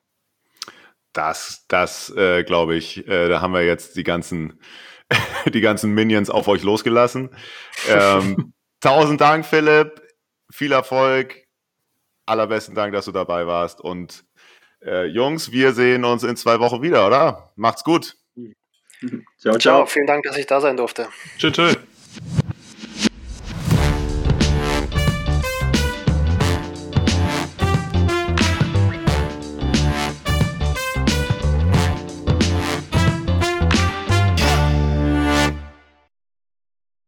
Das glaube ich, da haben wir jetzt die ganzen Minions auf euch losgelassen. 1000 Dank, Philipp. Viel Erfolg. Allerbesten Dank, dass du dabei warst. Und Jungs, wir sehen uns in 2 Wochen wieder, oder? Macht's gut. Ciao, ciao. Ciao, vielen Dank, dass ich da sein durfte. Tschüss.